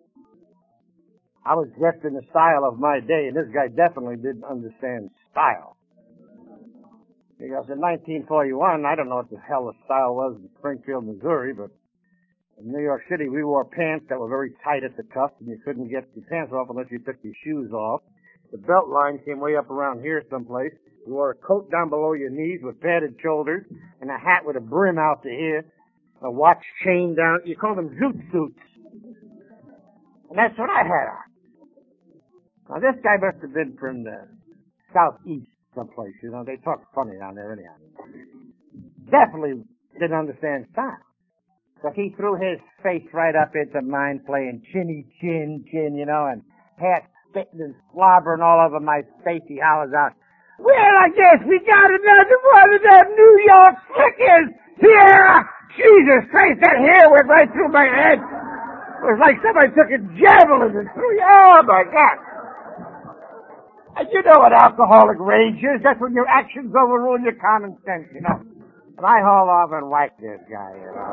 I was dressed in the style of my day, and this guy definitely didn't understand style. Because in 1941, I don't know what the hell the style was in Springfield, Missouri, but in New York City, we wore pants that were very tight at the cuffs, and you couldn't get your pants off unless you took your shoes off. The belt line came way up around here someplace. You wore a coat down below your knees with padded shoulders, and a hat with a brim out to here, a watch chain down. You called them zoot suits. And that's what I had on. Now, this guy must have been from the southeast someplace. You know, they talk funny down there anyhow. Definitely didn't understand style. So he threw his face right up into mine, playing chinny chin, you know, and hat spitting and slobbering all over my face. He hollers out, "Well, I guess we got another one of them New York slickers here." Jesus Christ, that hair went right through my head. It was like somebody took a javelin and threw you. Oh, my God. And you know what alcoholic rage is. That's when your actions overrule your common sense, you know. And I haul off and whack this guy, you know.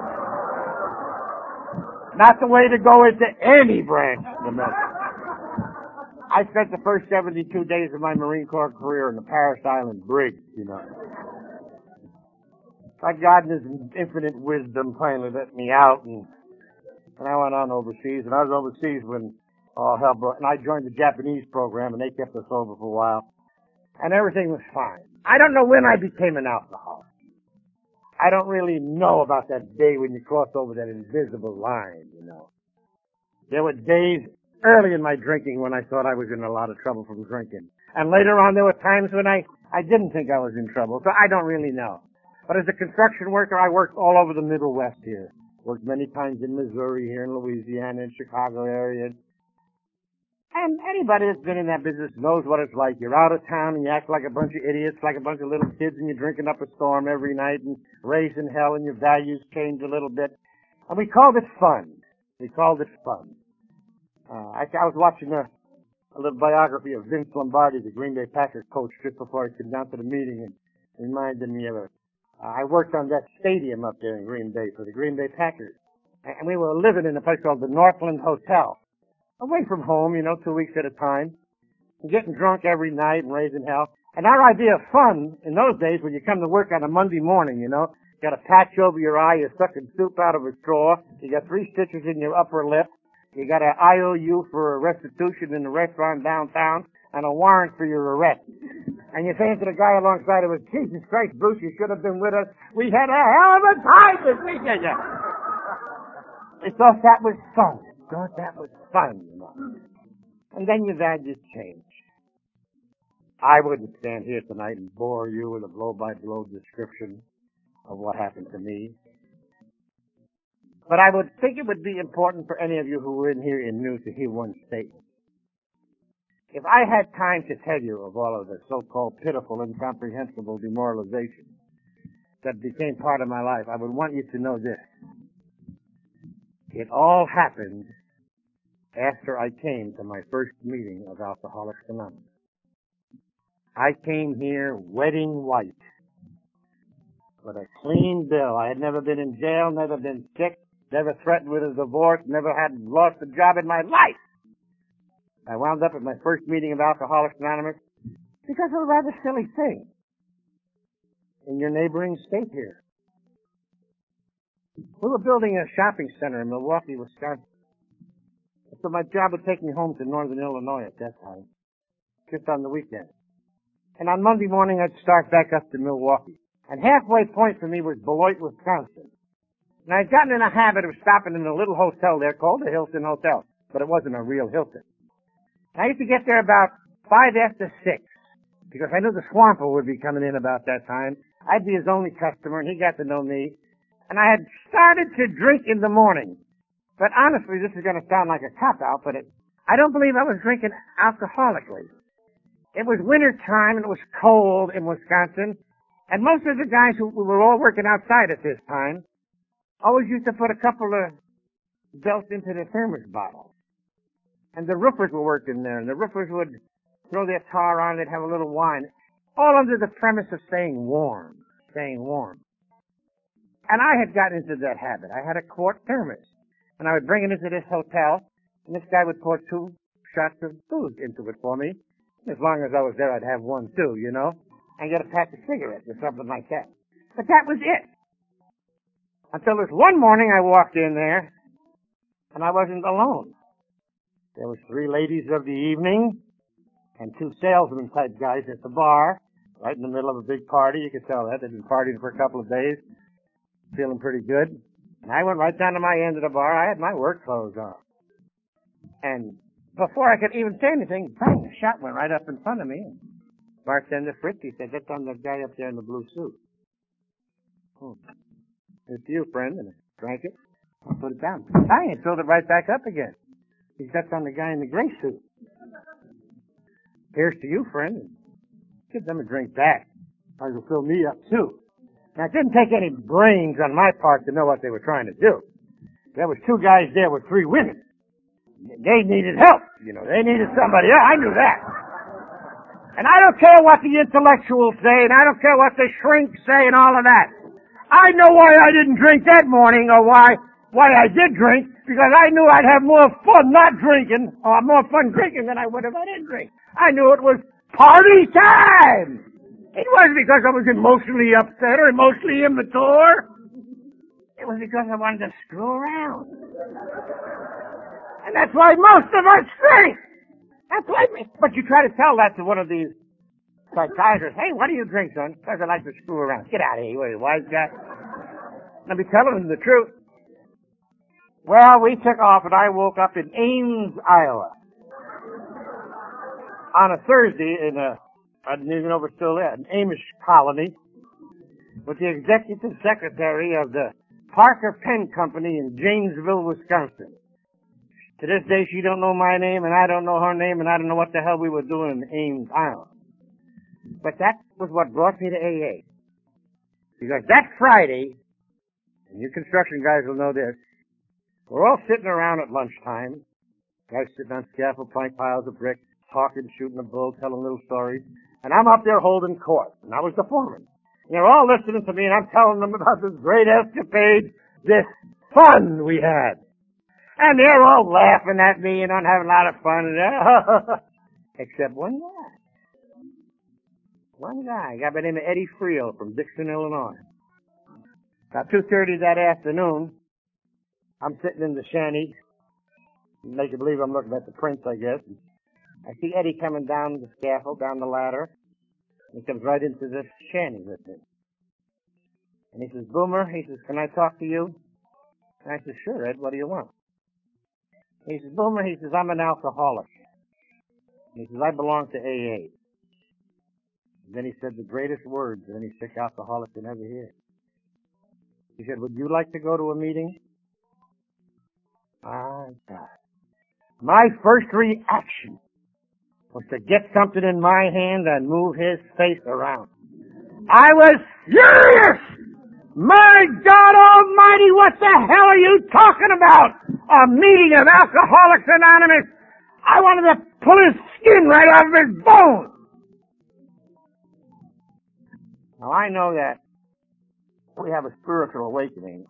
Not the way to go into any branch of the military. I spent the first 72 days of my Marine Corps career in the Paris Island Brig, you know. But God in His infinite wisdom finally let me out, and I went on overseas. And I was overseas when all hell broke. And I joined the Japanese program, and they kept us over for a while. And everything was fine. I don't know when I became an alcoholic. I don't really know about that day when you crossed over that invisible line, you know. There were days early in my drinking when I thought I was in a lot of trouble from drinking. And later on, there were times when I didn't think I was in trouble. So I don't really know. But as a construction worker, I worked all over the Middle West here. Worked many times in Missouri, here in Louisiana, in Chicago area. And anybody that's been in that business knows what it's like. You're out of town and you act like a bunch of idiots, like a bunch of little kids, and you're drinking up a storm every night and raising hell, and your values change a little bit. And we called it fun. We called it fun. I was watching a little biography of Vince Lombardi, the Green Bay Packers coach, just before I came down to the meeting, and it reminded me of I worked on that stadium up there in Green Bay for the Green Bay Packers. And we were living in a place called the Northland Hotel. Away from home, you know, 2 weeks at a time. And getting drunk every night and raising hell. And our idea of fun in those days, when you come to work on a Monday morning, you know, you got a patch over your eye, you're sucking soup out of a straw, you got 3 stitches in your upper lip, you got an IOU for a restitution in the restaurant downtown, and a warrant for your arrest. And you're saying to the guy alongside of us, "Jesus Christ, Bruce, you should have been with us. We had a hell of a time this weekend." We thought that was fun. You know. And then your values change. I wouldn't stand here tonight and bore you with a blow-by-blow description of what happened to me. But I would think it would be important for any of you who were in here and knew to hear one statement. If I had time to tell you of all of the so-called pitiful, incomprehensible demoralization that became part of my life, I would want you to know this. It all happened after I came to my first meeting of Alcoholics Anonymous. I came here wedding white with a clean bill. I had never been in jail, never been sick, never threatened with a divorce, never had lost a job in my life. I wound up at my first meeting of Alcoholics Anonymous because of a rather silly thing in your neighboring state here. We were building a shopping center in Milwaukee, Wisconsin. So my job would take me home to northern Illinois at that time, just on the weekend. And on Monday morning, I'd start back up to Milwaukee. And halfway point for me was Beloit, Wisconsin. And I'd gotten in a habit of stopping in a little hotel there called the Hilton Hotel, but it wasn't a real Hilton. I used to get there about 5 after 6, because I knew the Swamper would be coming in about that time. I'd be his only customer, and he got to know me. And I had started to drink in the morning. But honestly, this is going to sound like a cop-out, but I don't believe I was drinking alcoholically. It was winter time, and it was cold in Wisconsin, and most of the guys who were all working outside at this time always used to put a couple of belts into their thermos bottles. And the roofers were working there, and the roofers would throw their tar on, they'd have a little wine, all under the premise of staying warm. And I had gotten into that habit. I had a quart thermos, and I would bring it into this hotel, and this guy would pour 2 shots of booze into it for me. As long as I was there, I'd have one too, and get a pack of cigarettes or something like that. But that was it. Until this one morning I walked in there, and I wasn't alone. There was 3 ladies of the evening, and 2 salesman type guys at the bar, right in the middle of a big party. You could tell that. They'd been partying for a couple of days, feeling pretty good. And I went right down to my end of the bar. I had my work clothes on. And before I could even say anything, bang, the shot went right up in front of me. And bartender Fritz, he said, "That's on the guy up there in the blue suit." "Oh, it's you, friend." And I drank it, put it down. Bang, and filled it right back up again. He said, "That's on the guy in the gray suit." "Here's to you, friend." And give them a drink back. I will fill me up too. Now, it didn't take any brains on my part to know what they were trying to do. There was 2 guys there with 3 women. They needed help, They needed somebody. Yeah, I knew that. And I don't care what the intellectuals say, and I don't care what the shrinks say and all of that. I know why I didn't drink that morning, or why I did drink, because I knew I'd have more fun not drinking, or more fun drinking than I would if I didn't drink. I knew it was party time! It wasn't because I was emotionally upset or emotionally immature. It was because I wanted to screw around. And that's why most of us drink. That's why. But you try to tell that to one of these psychiatrists. "Hey, what do you drink, son?" "Because I like to screw around." "Get out of here, you wise guy." Let me tell them the truth. Well, we took off, and I woke up in Ames, Iowa, on a Thursday I didn't even know if it's still there, an Amish colony, with the executive secretary of the Parker Pen Company in Janesville, Wisconsin. To this day, she don't know my name, and I don't know her name, and I don't know what the hell we were doing in Ames, Iowa. But that was what brought me to AA. Because that Friday, and you construction guys will know this, we're all sitting around at lunchtime, guys sitting on scaffold plank piles of bricks, talking, shooting a bull, telling little stories, and I'm up there holding court, and I was the foreman. And they're all listening to me, and I'm telling them about this great escapade, this fun we had. And they're all laughing at me, and I'm having a lot of fun, except one guy. One guy, a guy by the name of Eddie Friel from Dixon, Illinois. About 2:30 that afternoon, I'm sitting in the shanty, making believe I'm looking at the prince, I guess. I see Eddie coming down the scaffold, down the ladder. He comes right into this shanty with me. And he says, "Boomer," he says, "can I talk to you?" And I said, "Sure, Ed, what do you want?" He says, "Boomer," he says, "I'm an alcoholic." And he says, "I belong to AA." And then he said the greatest words that any sick alcoholic can ever hear. He said, "Would you like to go to a meeting?" My God. My first reaction was to get something in my hand and move his face around. I was furious! My God Almighty, what the hell are you talking about? A meeting of Alcoholics Anonymous? I wanted to pull his skin right off of his bones. Now I know that we have a spiritual awakening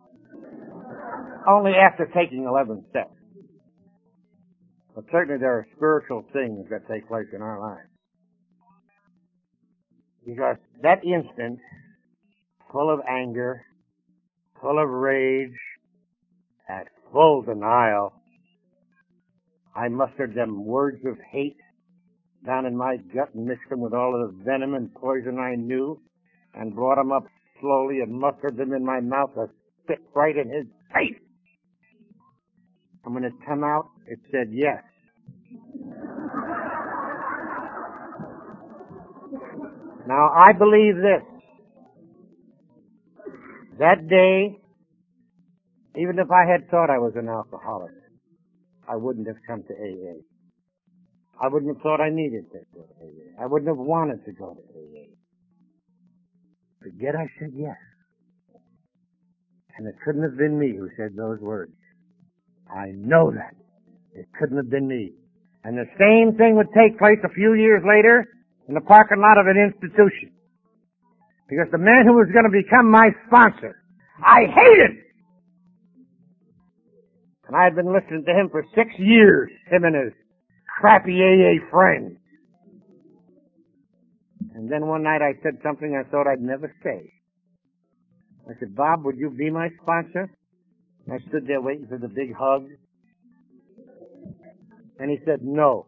only after taking 11 steps. But certainly there are spiritual things that take place in our lives. Because that instant, full of anger, full of rage, at full denial, I mustered them words of hate down in my gut and mixed them with all of the venom and poison I knew and brought them up slowly and mustered them in my mouth as spit right in his face. And when it come out, it said yes. Now, I believe this. That day, even if I had thought I was an alcoholic, I wouldn't have come to AA. I wouldn't have thought I needed to go to AA. I wouldn't have wanted to go to AA. But yet I said yes. And it couldn't have been me who said those words. I know that. It couldn't have been me. And the same thing would take place a few years later in the parking lot of an institution. Because the man who was going to become my sponsor, I hated. And I had been listening to him for 6 years, him and his crappy AA friends. And then one night I said something I thought I'd never say. I said, Bob, would you be my sponsor? And I stood there waiting for the big hug. And he said, no.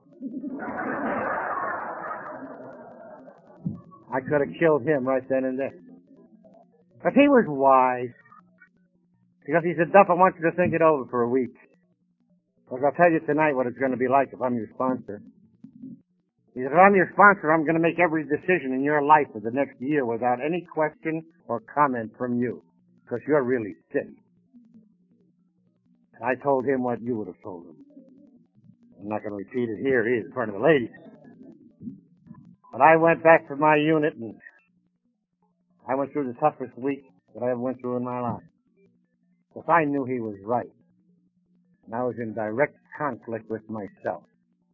I could have killed him right then and there. But he was wise. Because he said, Duff, I want you to think it over for a week. Because I'll tell you tonight what it's going to be like if I'm your sponsor. He said, if I'm your sponsor, I'm going to make every decision in your life for the next year without any question or comment from you. Because you're really sick. And I told him what you would have told him. I'm not going to repeat it here either in front of the ladies. But I went back to my unit and I went through the toughest week that I ever went through in my life. Because I knew he was right. And I was in direct conflict with myself.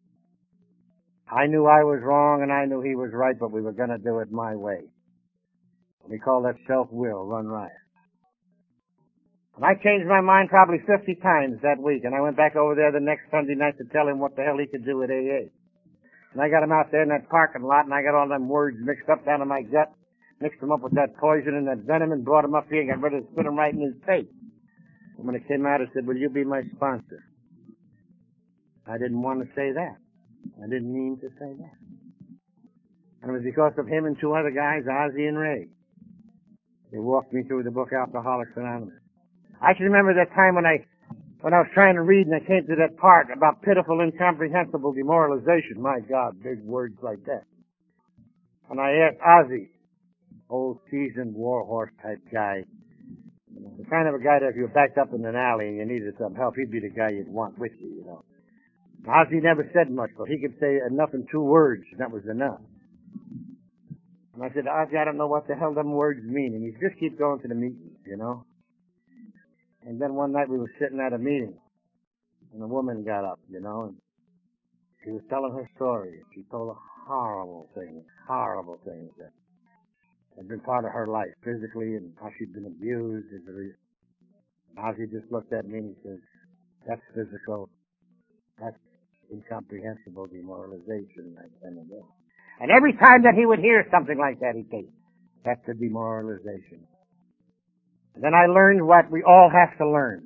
I knew I was wrong and I knew he was right, but we were going to do it my way. We call that self-will run riot. And I changed my mind probably 50 times that week, and I went back over there the next Sunday night to tell him what the hell he could do with AA. And I got him out there in that parking lot, and I got all them words mixed up down in my gut, mixed them up with that poison and that venom, and brought him up here and got ready to spit him right in his face. And when it came out, I said, will you be my sponsor? I didn't want to say that. I didn't mean to say that. And it was because of him and 2 other guys, Ozzie and Ray. They walked me through the book Alcoholics Anonymous. I can remember that time when I was trying to read and I came to that part about pitiful, incomprehensible demoralization. My God, big words like that. And I asked Ozzie, old seasoned warhorse type guy, the kind of a guy that if you were backed up in an alley and you needed some help, he'd be the guy you'd want with you, you know. Ozzie never said much, but he could say enough in 2 words, and that was enough. And I said, Ozzie, I don't know what the hell them words mean. And he just keep going to the meetings, you know. And then one night we were sitting at a meeting, and a woman got up, you know, and she was telling her story. She told horrible things that had been part of her life, physically, and how she'd been abused. And Ozzie just looked at me and he says, that's physical, that's incomprehensible demoralization. And every time that he would hear something like that, he'd say, that's a demoralization. And then I learned what we all have to learn.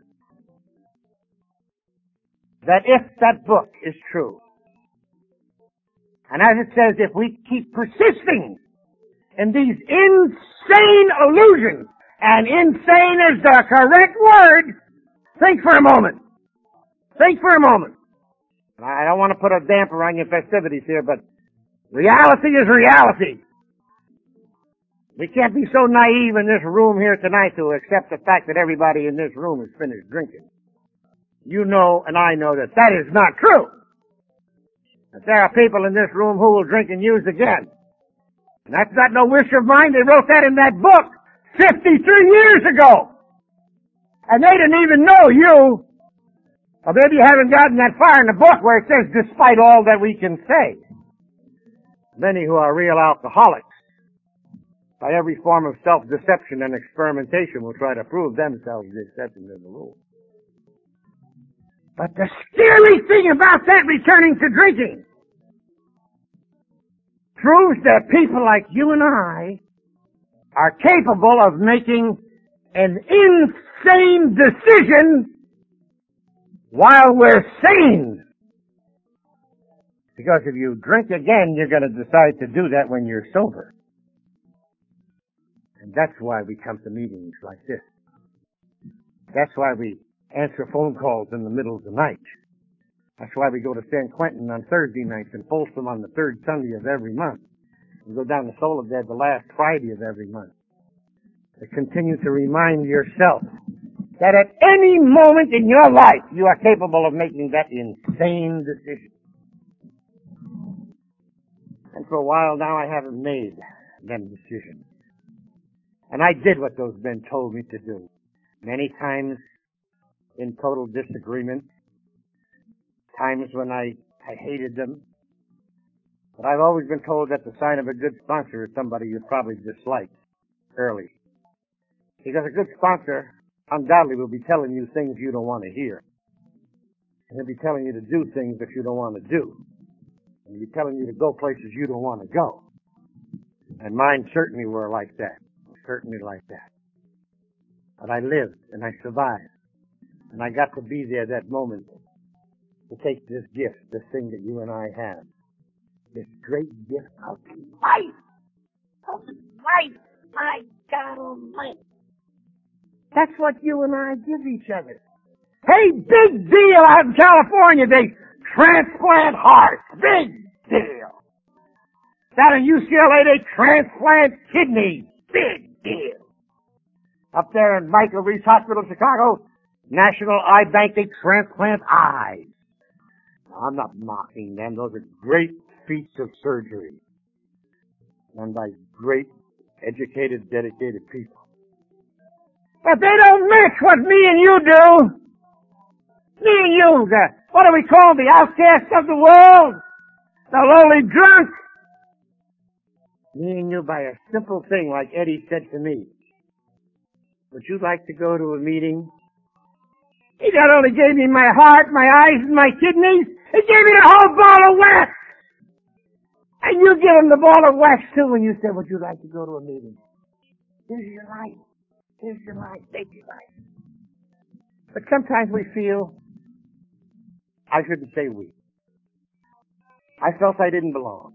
That if that book is true, and as it says, if we keep persisting in these insane illusions, and insane is the correct word, think for a moment. Think for a moment. I don't want to put a damper on your festivities here, but reality is reality. We can't be so naive in this room here tonight to accept the fact that everybody in this room is finished drinking. You know and I know that that is not true. That there are people in this room who will drink and use again. And that's not no wish of mine. They wrote that in that book 53 years ago. And they didn't even know you. Or maybe you haven't gotten that far in the book where it says, despite all that we can say. Many who are real alcoholics, by every form of self-deception and experimentation, will try to prove themselves the exception to the rule. But the scary thing about that returning to drinking proves that people like you and I are capable of making an insane decision while we're sane. Because if you drink again, you're going to decide to do that when you're sober. And that's why we come to meetings like this. That's why we answer phone calls in the middle of the night. That's why we go to San Quentin on Thursday nights and Folsom on the third Sunday of every month. We go down to Soledad the last Friday of every month. To continue to remind yourself that at any moment in your life you are capable of making that insane decision. And for a while now I haven't made them decisions. And I did what those men told me to do. Many times in total disagreement. Times when I hated them. But I've always been told that the sign of a good sponsor is somebody you probably dislike early. Because a good sponsor undoubtedly will be telling you things you don't want to hear. And he'll be telling you to do things that you don't want to do. And he'll be telling you to go places you don't want to go. And mine certainly were like that. Certainly like that. But I lived and I survived. And I got to be there that moment to take this gift, this thing that you and I have. This great gift of life. Of life. My God Almighty. That's what you and I give each other. Hey, big deal out in California. They transplant hearts. Big deal. Down in UCLA, they transplant kidneys. Big deal. Up there in Michael Reese Hospital, Chicago, National Eye Bank, they transplant eyes. I'm not mocking them. Those are great feats of surgery. Done by great, educated, dedicated people. But they don't mix what me and you do. Me and you, what do we call the outcasts of the world? The lowly drunk. Me and you by a simple thing like Eddie said to me. Would you like to go to a meeting? He not only gave me my heart, my eyes, and my kidneys, he gave me the whole ball of wax. And you give him the ball of wax too when you say, would you like to go to a meeting? Here's your life. Here's your life. Take your life. But sometimes we feel, I shouldn't say we. I felt I didn't belong.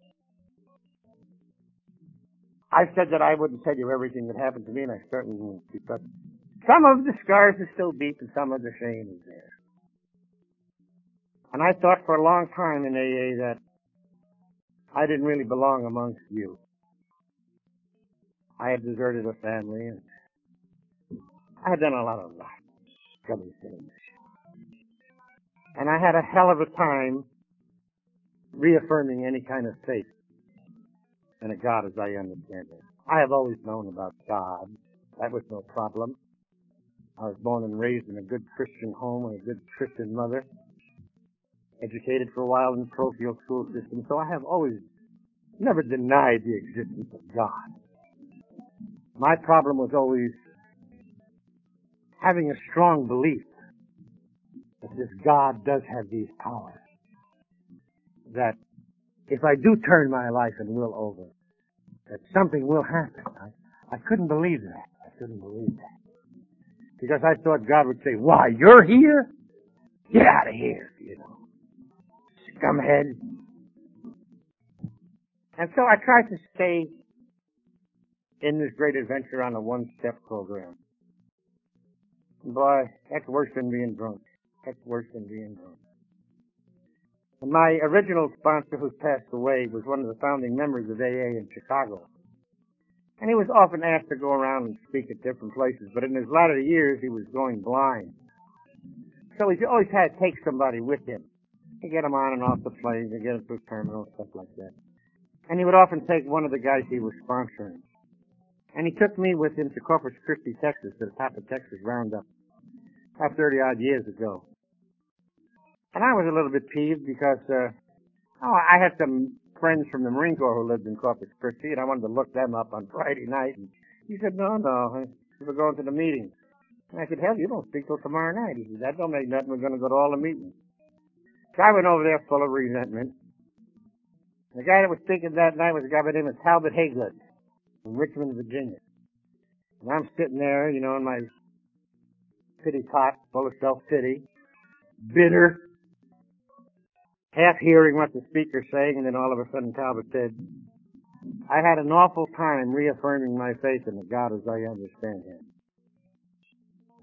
I said that I wouldn't tell you everything that happened to me, and I certainly won't. But some of the scars are still deep, and some of the shame is there. And I thought for a long time in AA that I didn't really belong amongst you. I had deserted a family, and I had done a lot of scummy things. And I had a hell of a time reaffirming any kind of faith in a God as I understand it. I have always known about God. That was no problem. I was born and raised in a good Christian home with a good Christian mother. Educated for a while in the parochial school system. So I have always never denied the existence of God. My problem was always having a strong belief that this God does have these powers. That if I do turn my life and will over, that something will happen. I couldn't believe that. I couldn't believe that. Because I thought God would say, why, you're here? Get out of here, you know. Scumhead. And so I tried to stay in this great adventure on a one-step program. Boy, that's worse than being drunk. That's worse than being drunk. And my original sponsor, who's passed away, was one of the founding members of AA in Chicago. And he was often asked to go around and speak at different places, but in his latter years, he was going blind. So he always had to take somebody with him to get him on and off the planes and get him to a terminal and stuff like that. And he would often take one of the guys he was sponsoring. And he took me with him to Corpus Christi, Texas, to the top of Texas Roundup, about 30-odd years ago. And I was a little bit peeved because, I had some friends from the Marine Corps who lived in Corpus Christi, and I wanted to look them up on Friday night. And he said, no, we're going to the meetings. And I said, hell, you don't speak till tomorrow night. He said, that don't make nothing. We're going to go to all the meetings. So I went over there full of resentment. The guy that was speaking that night was a guy by the name of Talbot Haygood from Richmond, Virginia. And I'm sitting there, you know, in my pity pot, full of self-pity, bitter, half hearing what the speaker's saying, and then all of a sudden Talbot said, I had an awful time reaffirming my faith in the God as I understand him.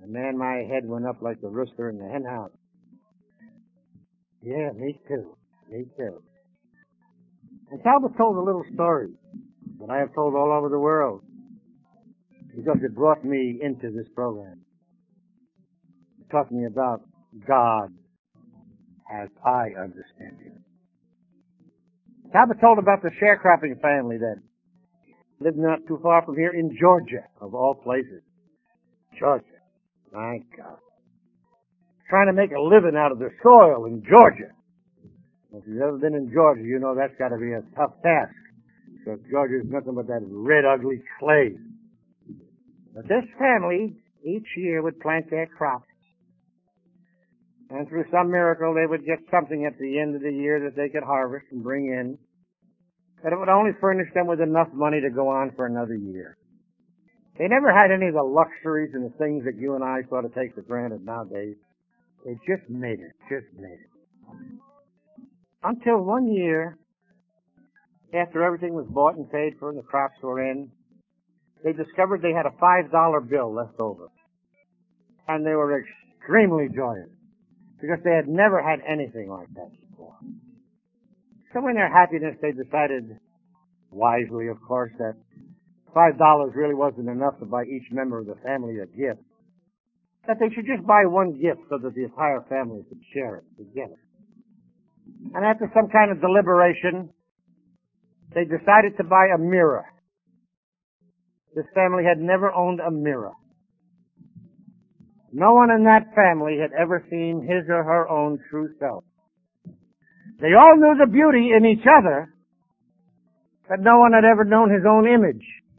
And man, my head went up like the rooster in the hen house. Yeah, me too. Me too. And Talbot told a little story that I have told all over the world because it brought me into this program. It taught me about God as I understand Him. Talbot told about the sharecropping family that lived not too far from here in Georgia, of all places. Georgia. My God. Trying to make a living out of the soil in Georgia. If you've ever been in Georgia, you know that's got to be a tough task. Because Georgia is nothing but that red, ugly clay. But this family, each year, would plant their crops. And through some miracle, they would get something at the end of the year that they could harvest and bring in. But it would only furnish them with enough money to go on for another year. They never had any of the luxuries and the things that you and I sort of take for granted nowadays. They just made it. Until one year, after everything was bought and paid for and the crops were in, they discovered they had a $5 bill left over. And they were extremely joyous because they had never had anything like that before. So in their happiness, they decided, wisely of course, that $5 really wasn't enough to buy each member of the family a gift. That they should just buy one gift so that the entire family could share it together. And after some kind of deliberation, they decided to buy a mirror. This family had never owned a mirror. No one in that family had ever seen his or her own true self. They all knew the beauty in each other, but no one had ever known his own image.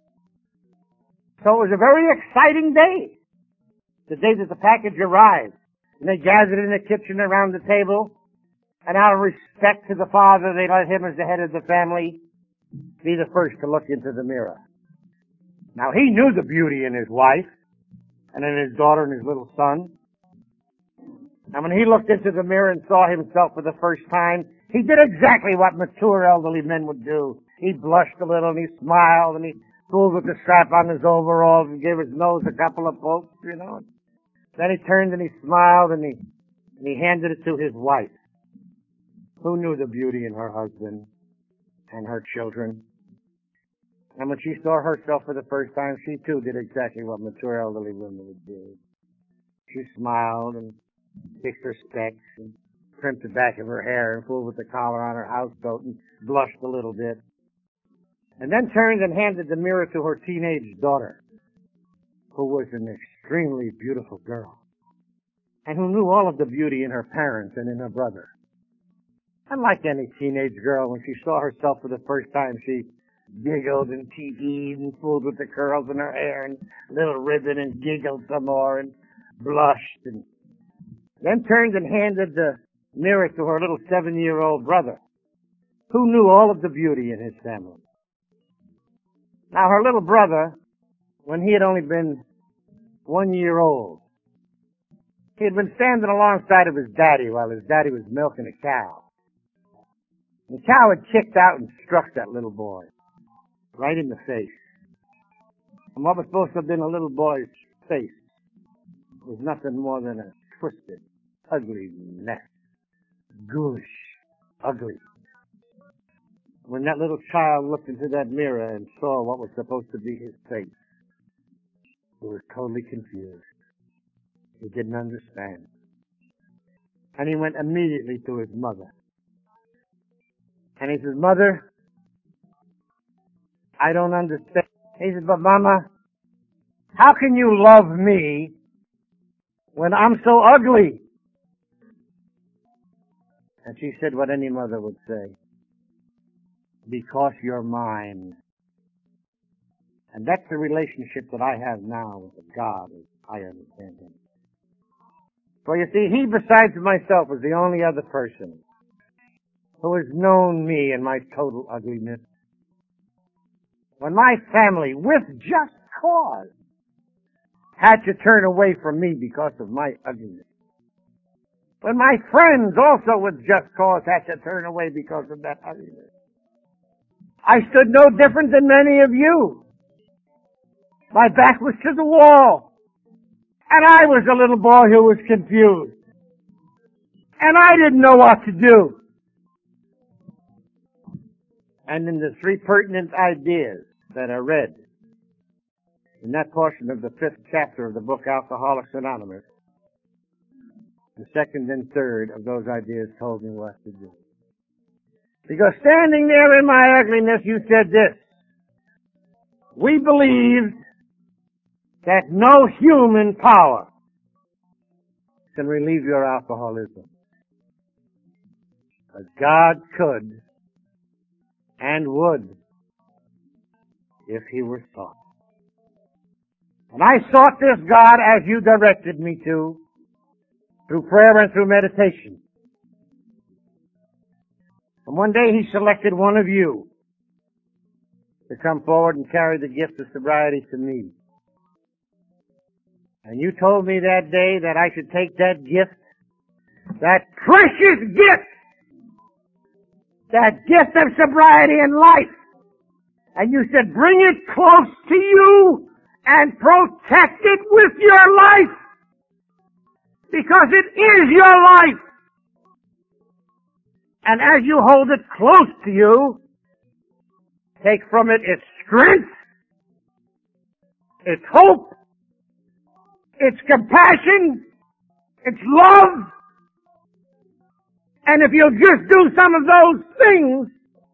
So it was a very exciting day, the day that the package arrived. And they gathered in the kitchen around the table, and out of respect to the father, they let him, as the head of the family, be the first to look into the mirror. Now, he knew the beauty in his wife, and in his daughter and his little son. And when he looked into the mirror and saw himself for the first time, he did exactly what mature elderly men would do. He blushed a little, and he smiled, and he fooled with the strap on his overalls, and gave his nose a couple of pokes, you know. Then he turned and he smiled, and he handed it to his wife, who knew the beauty in her husband and her children. And when she saw herself for the first time, she too did exactly what mature elderly women would do. She smiled and fixed her specs and crimped the back of her hair and fooled with the collar on her housecoat and blushed a little bit. And then turned and handed the mirror to her teenage daughter, who was an extremely beautiful girl, and who knew all of the beauty in her parents and in her brother. And like any teenage girl, when she saw herself for the first time, she giggled and tee-heed and fooled with the curls in her hair and little ribbon and giggled some more and blushed, and then turned and handed the mirror to her little 7-year-old brother, who knew all of the beauty in his family. Now, her little brother, when he had only been 1 year old, he had been standing alongside of his daddy while his daddy was milking a cow. The cow had kicked out and struck that little boy right in the face. And what was supposed to have been a little boy's face was nothing more than a twisted, ugly mess. Ghoulish, ugly. When that little child looked into that mirror and saw what was supposed to be his face, he was totally confused. He didn't understand. And he went immediately to his mother. And he says, "Mother, I don't understand." He says, "But Mama, how can you love me when I'm so ugly?" And she said what any mother would say, "Because you're mine." And that's the relationship that I have now with God as I understand Him. For you see, He besides myself is the only other person who has known me in my total ugliness. When my family, with just cause, had to turn away from me because of my ugliness. When my friends also with just cause had to turn away because of that ugliness. I stood no different than many of you. My back was to the wall. And I was a little boy who was confused. And I didn't know what to do. And in the three pertinent ideas that are read in that portion of the 5th chapter of the book Alcoholics Anonymous, the second and third of those ideas told me what to do. Because standing there in my ugliness, you said this: we believed that no human power can relieve your alcoholism. But God could and would if He were sought. And I sought this God as you directed me to, through prayer and through meditation. And one day He selected one of you to come forward and carry the gift of sobriety to me. And you told me that day that I should take that gift, that precious gift, that gift of sobriety and life, and you said, bring it close to you and protect it with your life, because it is your life. And as you hold it close to you, take from it its strength, its hope, its compassion, its love. And if you'll just do some of those things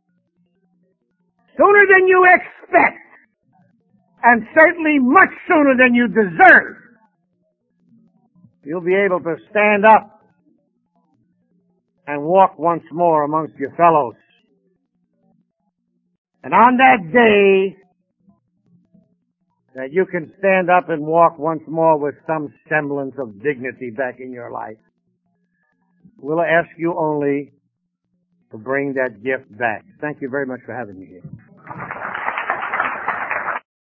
sooner than you expect, and certainly much sooner than you deserve, you'll be able to stand up and walk once more amongst your fellows. And on that day, that you can stand up and walk once more with some semblance of dignity back in your life, we'll ask you only to bring that gift back. Thank you very much for having me here.